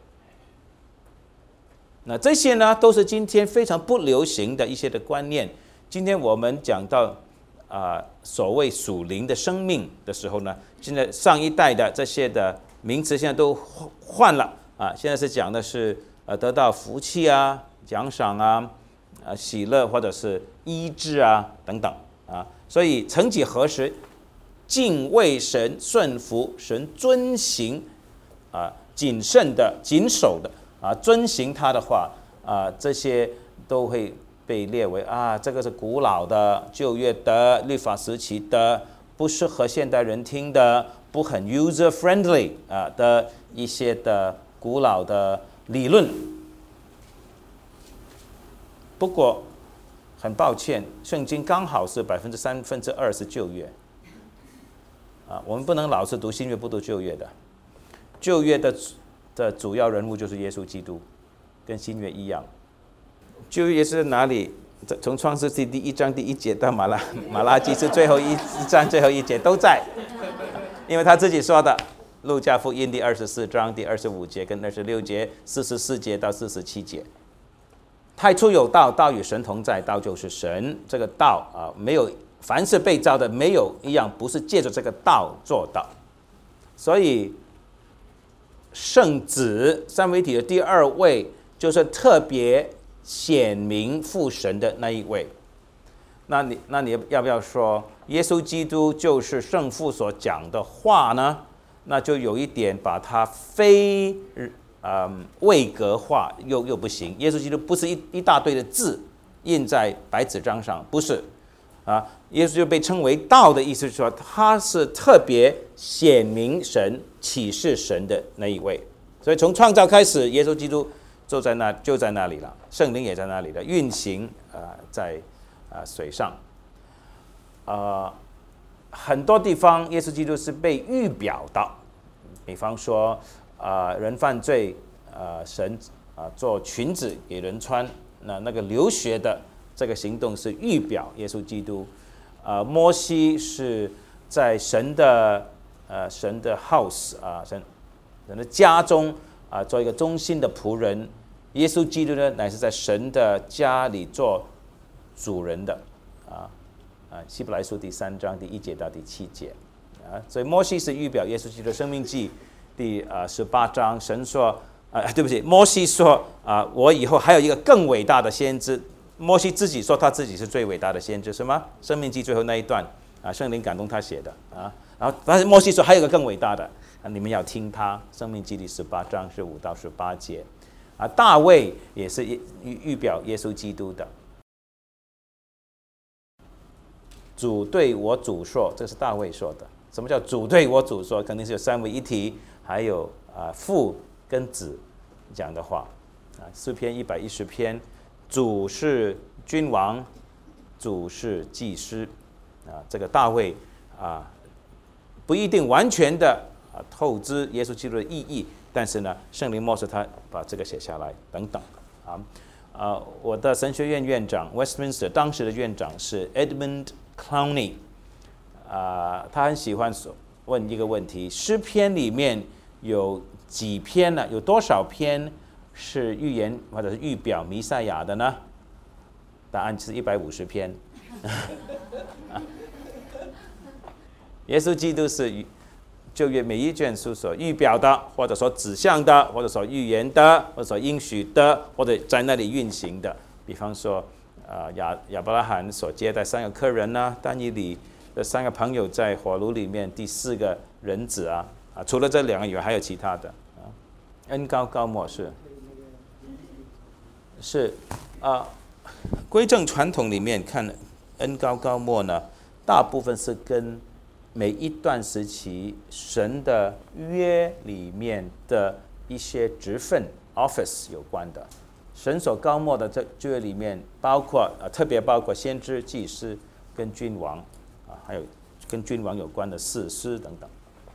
那这些呢，都是今天非常不流行的一些的观念。今天我们讲到所谓属灵的生命的时候呢，现在上一代的这些的名词现在都换了现在是讲的是得到福气奖赏喜乐或者是医治等等所以曾几何时，敬畏神、顺服神、遵行谨慎的、谨守的遵行他的话这些都会被列为这个是古老的、旧约的、律法时期的，不适合现代人听的，不很 user friendly 的一些的古老的理论。不过很抱歉，圣经刚好是2%是旧约我们不能老是读新约不读旧约的。旧约的主要人物就是耶稣基督，跟新约一样。旧约是哪里？从创世纪第1章第1节到马拉基是最后一章最后一节都在，因为他自己说的。路加福音第24章第25节跟26节，44节到47节。太初有道，道与神同在，道就是神。这个道没有，凡是被造的，没有一样不是借着这个道做到。所以圣子三位一体的第二位，就是特别显明父神的那一位。那你要不要说耶稣基督就是圣父所讲的话呢？那就有一点把它非位格化又不行。耶稣基督不是一大堆的字印在白纸张上，不是耶稣就被称为道的意思是说，他是特别显明神、启示神的那一位。所以从创造开始，耶稣基督就在那里了，圣灵也在那里了，运行在水上。很多地方耶稣基督是被预表到，比方说人犯罪，神做裙子给人穿，那个流血的这个行动是预表耶稣基督。摩西是在神的 house 神的家中做一个忠心的仆人。耶稣基督呢，乃是在神的家里做主人的希伯来书第3章第1节到第7节所以摩西是预表耶稣基督的生命记第18章，神说对不起，摩西说我以后还有一个更伟大的先知。摩西自己说他自己是最伟大的先知，是吗？生命记最后那一段圣灵感动他写的然后但是摩西说还有一个更伟大的你们要听他。生命记第18章是5到18节大卫也是预表耶稣基督的。主对我主说，这是大卫说的。什么叫主对我主说？肯定是有三位一体，还有父跟子讲的话诗篇110篇，主是君王，主是祭司这个大卫不一定完全的透支耶稣基督的意义，但是呢，圣灵默示他把这个写下来等等我的神学院院长 Westminster 当时的院长是 Edmund Clowney， 他很喜欢问一个问题：诗篇里面有几篇呢？有多少篇是预言或者是预表弥赛亚的呢？答案是150篇。耶稣基督是旧约每一卷书所预表的，或者说指向的，或者说预言的，或者说应许的，或者在那里运行的。比方说，亚伯拉罕所接待3个客人呐，但以理的3个朋友在火炉里面第4个人子啊，除了这2个以外，还有其他的恩膏膏抹是归正传统里面看恩膏膏抹呢，大部分是跟每一段时期神的约里面的一些职分 office 有关的。神所膏抹的这约里面特别包括先知、祭司跟君王还有跟君王有关的士师等等。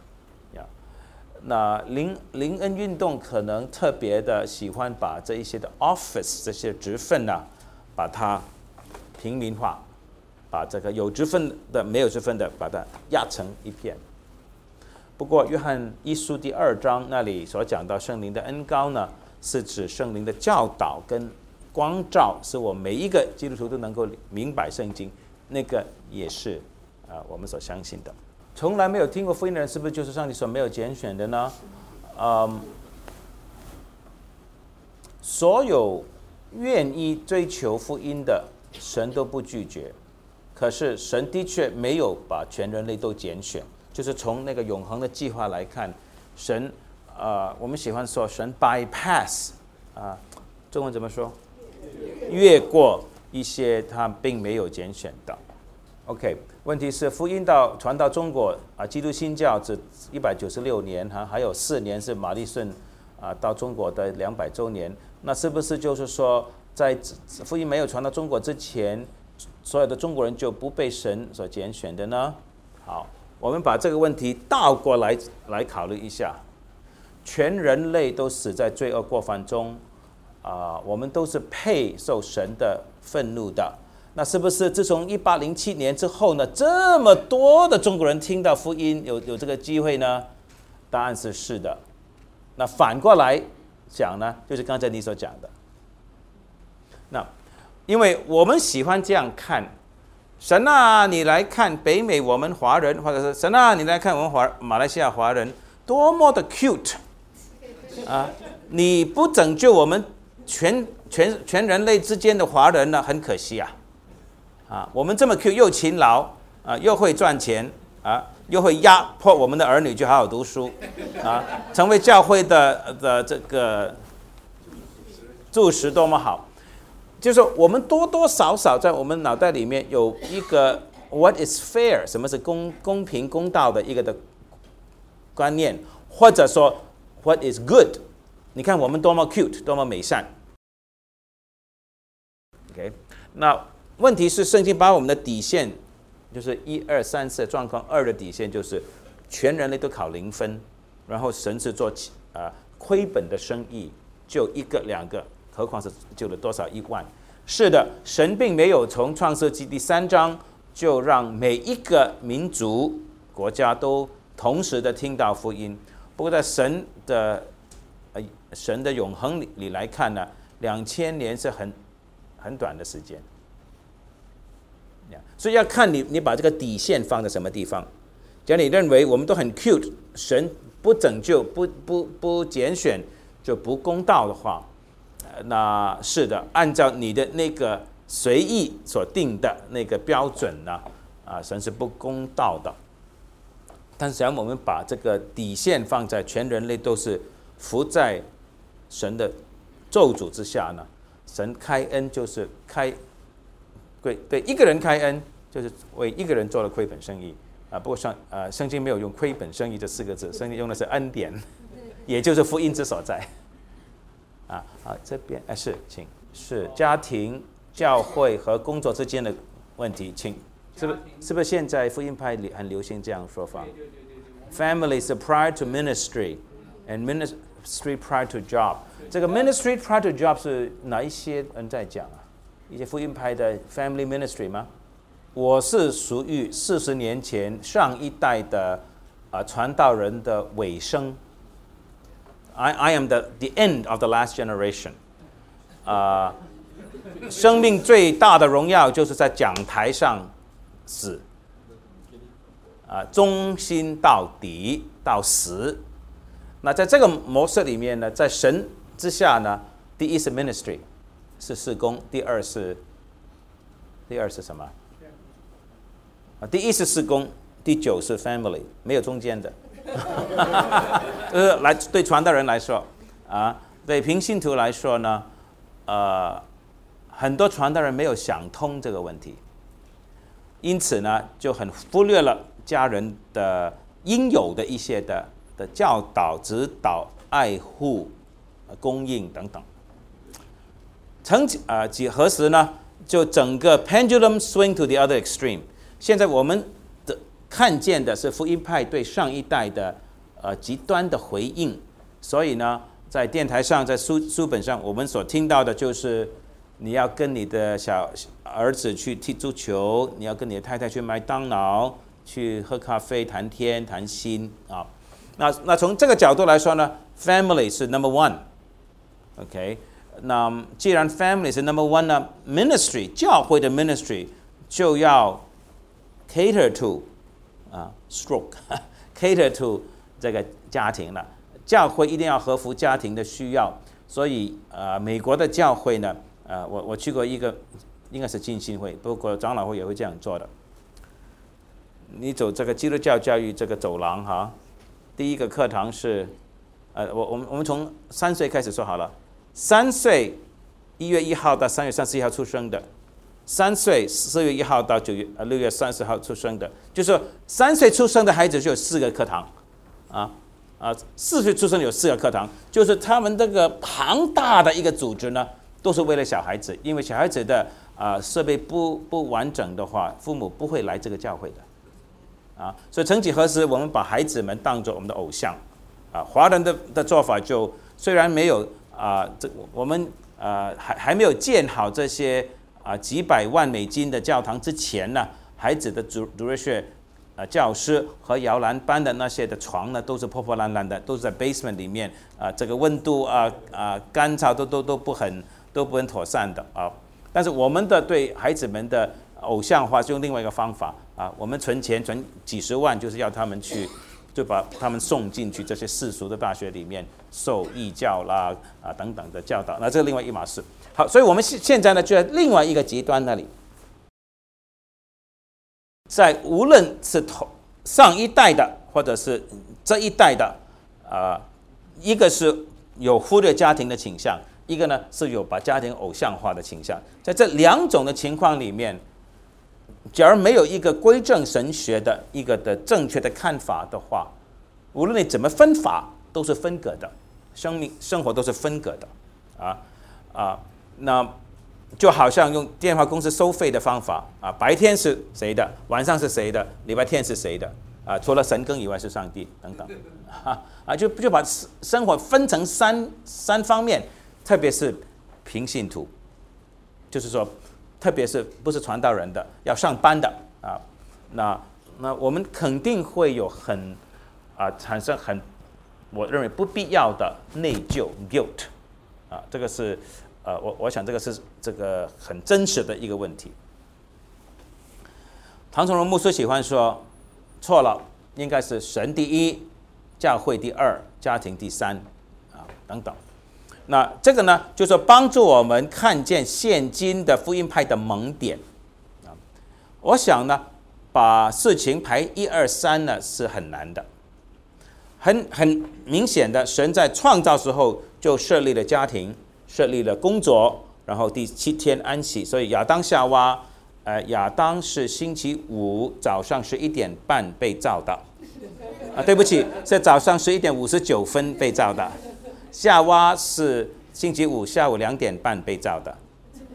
那灵恩运动可能特别的喜欢把这一些的 office 这些职分呢，把它平民化，把这个有职分的、没有职分的，把它压成一片。不过约翰一书第2章那里所讲到圣灵的恩膏呢，是指圣灵的教导跟光照，使我每一个基督徒都能够明白圣经，那个也是我们所相信的。从来没有听过福音的人，是不是就是上帝所没有拣选的呢？所有愿意追求福音的，神都不拒绝。可是神的确没有把全人类都拣选，就是从那个永恒的计划来看，神我们喜欢说神 bypass 中文怎么说？越过一些他并没有拣选的。OK， 问题是福音传到中国基督新教只196年还有4年是马利顺到中国的200周年，那是不是就是说在福音没有传到中国之前，所有的中国人就不被神所拣选的呢？好，我们把这个问题倒过来考虑一下，全人类都死在罪恶过犯中我们都是配受神的愤怒的。那是不是自从1807年之后呢，这么多的中国人听到福音，有这个机会呢？答案是是的。那反过来讲呢，就是刚才你所讲的。那因为我们喜欢这样看，神啊，你来看北美我们华人，或者是神啊，你来看我们马来西亚华人，多么的 cute 你不拯救我们全人类之间的华人呢，很可惜我们这么 cute， 又勤劳又会赚钱又会压迫我们的儿女去好好读书成为教会的这个柱石，多么好！就是我们多多少少在我们脑袋里面有一个 what is fair， 什么是公平公道的一个的观念，或者说 what is good。你看我们多么 cute， 多么美善。OK， 那问题是圣经把我们的底线，就是1、2、3、4状况2的底线，就是全人类都考0分，然后神是做亏本的生意，就1个2个，何况是救了多少1万？是的，神并没有从创世纪第3章就让每一个民族国家都同时的听到福音。不过在神的永恒里来看呢，2000年是很短的时间。所以要看你把这个底线放在什么地方。假如你认为我们都很 cute， 神不拯救、不拣选就不公道的话，那是的，按照你的那个随意所定的那个标准呢，神是不公道的。但是，假如我们把这个底线放在全人类都是服在神的咒诅之下呢，神开恩就是对一个人开恩，就是为一个人做了亏本生意不过圣经没有用亏本生意这4个字，圣经用的是恩典，也就是福音之所在。好，这边请是家庭、教会和工作之间的问题，请是不是现在福音派很流行这样说法？ Family is prior to ministry, and ministry prior to job。这个 ministry prior to job 是哪一些人在讲啊？一些福音派的 family ministry 吗？我是属于40年前上一代的传道人的尾声。I am the end of the last generation。生命最大的荣耀就是在讲台上死，忠心到底到死。那在这个模式里面呢，在神之下呢，第一是 ministry， 是事工；第二是什么？第一是事工，第9是 family， 没有中间的。来对传道人来说，对平信徒来说呢，很多传道人没有想通这个问题，因此呢，就很忽略了家人的应有的一些的教导、指导、爱护、供应等等。曾几何时呢，就整个 pendulum swing to the other extreme。现在我们看见的是福音派对上一代的极端的回应，所以呢，在电台上，在书本上，我们所听到的就是你要跟你的小儿子去踢足球，你要跟你的太太去麦当劳，去喝咖啡，谈天谈心啊。那从这个角度来说呢 ，family 是 number one。OK， 那既然 family 是 number one 呢 ，ministry 教会的 ministry 就要 cater to cater to 这个家庭了。教会一定要合乎家庭的需要，所以美国的教会呢，我去过一个应该是浸信会，不过长老会也会这样做的。你走这个基督教教育这个走廊哈，第一个课堂是，我们从3岁开始说好了，3岁1月1号到3月31号出生的，3岁4月1号到6月30号出生的，就是说3岁出生的孩子就有4个课堂，4岁出生有4个课堂，就是他们这个庞大的一个组织呢，都是为了小孩子，因为小孩子的设备不完整的话，父母不会来这个教会的，所以曾几何时，我们把孩子们当作我们的偶像，华人的做法就虽然没有我们还没有建好这些几百万美金的教堂之前呢，孩子的主日学教室和摇篮班的那些的床呢，都是破破烂烂的，都是在 basement 里面，这个温度干燥都不很妥善的但是我们的对孩子们的偶像化是用另外一个方法我们存钱存几十万，就是要他们去，就把他们送进去这些世俗的大学里面受义教啦等等的教导，那这是另外一码事。好，所以我们现在呢就在另外一个极端那里。在无论是上一代的，或者是这一代的，一个是有忽略家庭的倾向，一个呢是有把家庭偶像化的倾向。在这2种的情况里面，假如没有一个归正神学的一个的正确的看法的话，无论你怎么分法，都是分隔的，生活都是分隔的，那就好像用电话公司收费的方法白天是谁的，晚上是谁的，礼拜天是谁的除了神更以外是上帝等等就把生活分成三方面，特别是平信徒，就是说，特别是不是传道人的要上班的那我们肯定会有产生我认为不必要的内疚 guilt 这个是。我想这个是这个很真实的一个问题。唐崇荣牧师喜欢说，错了，应该是神第一，教会第2，家庭第3，等等。那这个呢，就是帮助我们看见现今的福音派的萌点我想呢，把事情排1、2、3呢是很难的。很明显的，神在创造时候就设立了家庭。设立了工作，然后第7天安息，所以亚当夏娃，亚当是星期5早上11点半被造的，对不起，是早上11点59分被造的，夏娃是星期5下午2点半被造的，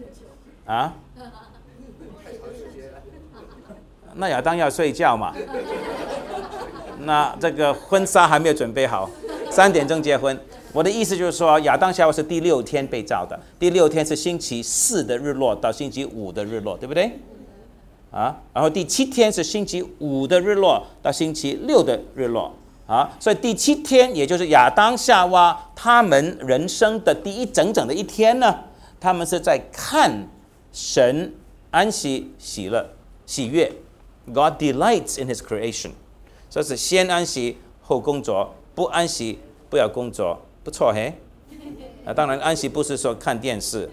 那亚当要睡觉嘛，那这个婚纱还没有准备好，3点钟结婚。 我的意思就是说，亚当夏娃是第6天被造的，第6天是星期4的日落到星期5的日落，对不对？然后第7天是星期5的日落到星期6的日落，所以第7天也就是亚当夏娃他们人生的第一整整的一天呢，他们是在看神安息喜悦 ，God delights in His creation， 所以是先安息后工作，不安息不要工作。不错嘿，当然安息不是说看电视，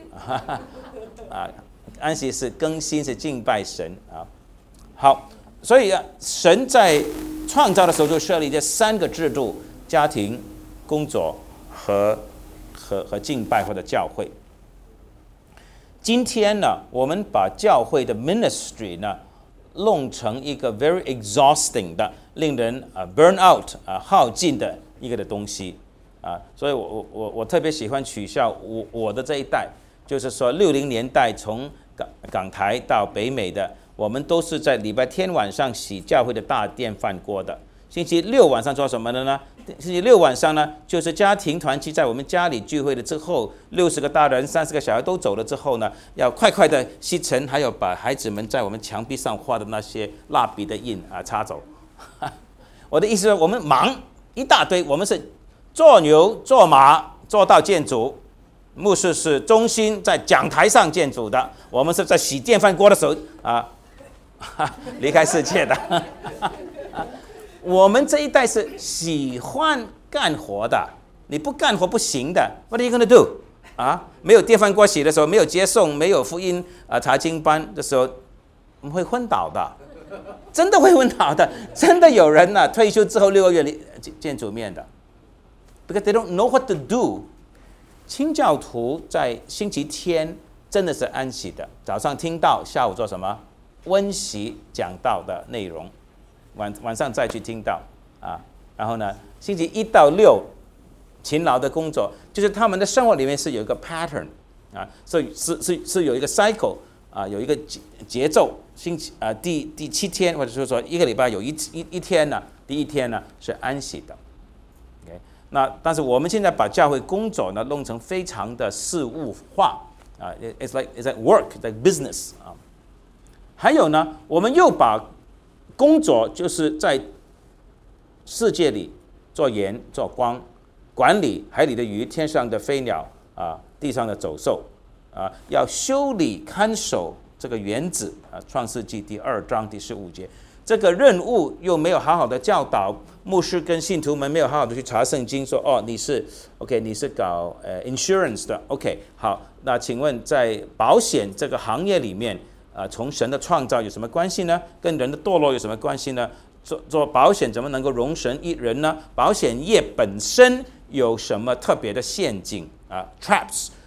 安息是更新，是敬拜神啊。好，所以神在创造的时候就设立这3个制度：家庭、工作和敬拜或者教会。今天呢，我们把教会的 ministry 呢弄成一个 very exhausting 的、令人burn out 耗尽的一个的东西。所以我特别喜欢取笑我的这一代，就是说60年代从港台到北美的，我们都是在礼拜天晚上洗教会的大电饭锅的。星期6晚上做什么的呢？星期6晚上呢，就是家庭团聚，在我们家里聚会了之后，60个大人、30个小孩都走了之后呢，要快快的吸尘，还有把孩子们在我们墙壁上画的那些蜡笔的印擦走。我的意思是，我们忙一大堆，我们是做牛做马做到建筑，牧师是中心在讲台上建筑的，我们是在洗电饭锅的时候离开世界的。我们这一代是喜欢干活的，你不干活不行的。What are you gonna do？ 没有电饭锅洗的时候，没有接送，没有福音查经班的时候，我们会昏倒的，真的会昏倒的。真的有人退休之后6个月见主面的。Because they don't know what to do。 清教徒在星期天真的是安息的，早上听到，下午做什么？温习讲道的内容，晚上再去听到然后呢，星期1到6勤劳的工作，就是他们的生活里面是有一个 pattern 所以是有一个 cycle 有一个节奏。第7天，或者是说一个礼拜有一天呢，第1天呢是安息的。那但是我们现在把教会工作呢弄成非常的事务化it's like work, it's like business 还有呢，我们又把工作就是在世界里做盐做光，管理海里的鱼、天上的飞鸟地上的走兽要修理看守这个园子创世纪第2章第15节。这个任务又没有好好的教导，牧师跟信徒们没有好好的去查圣经，说你是 OK， 你是搞insurance 的 OK， 好，那请问在保险这个行业里面从神的创造有什么关系呢？跟人的堕落有什么关系呢？做保险怎么能够容神一人呢？保险业本身有什么特别的陷阱traps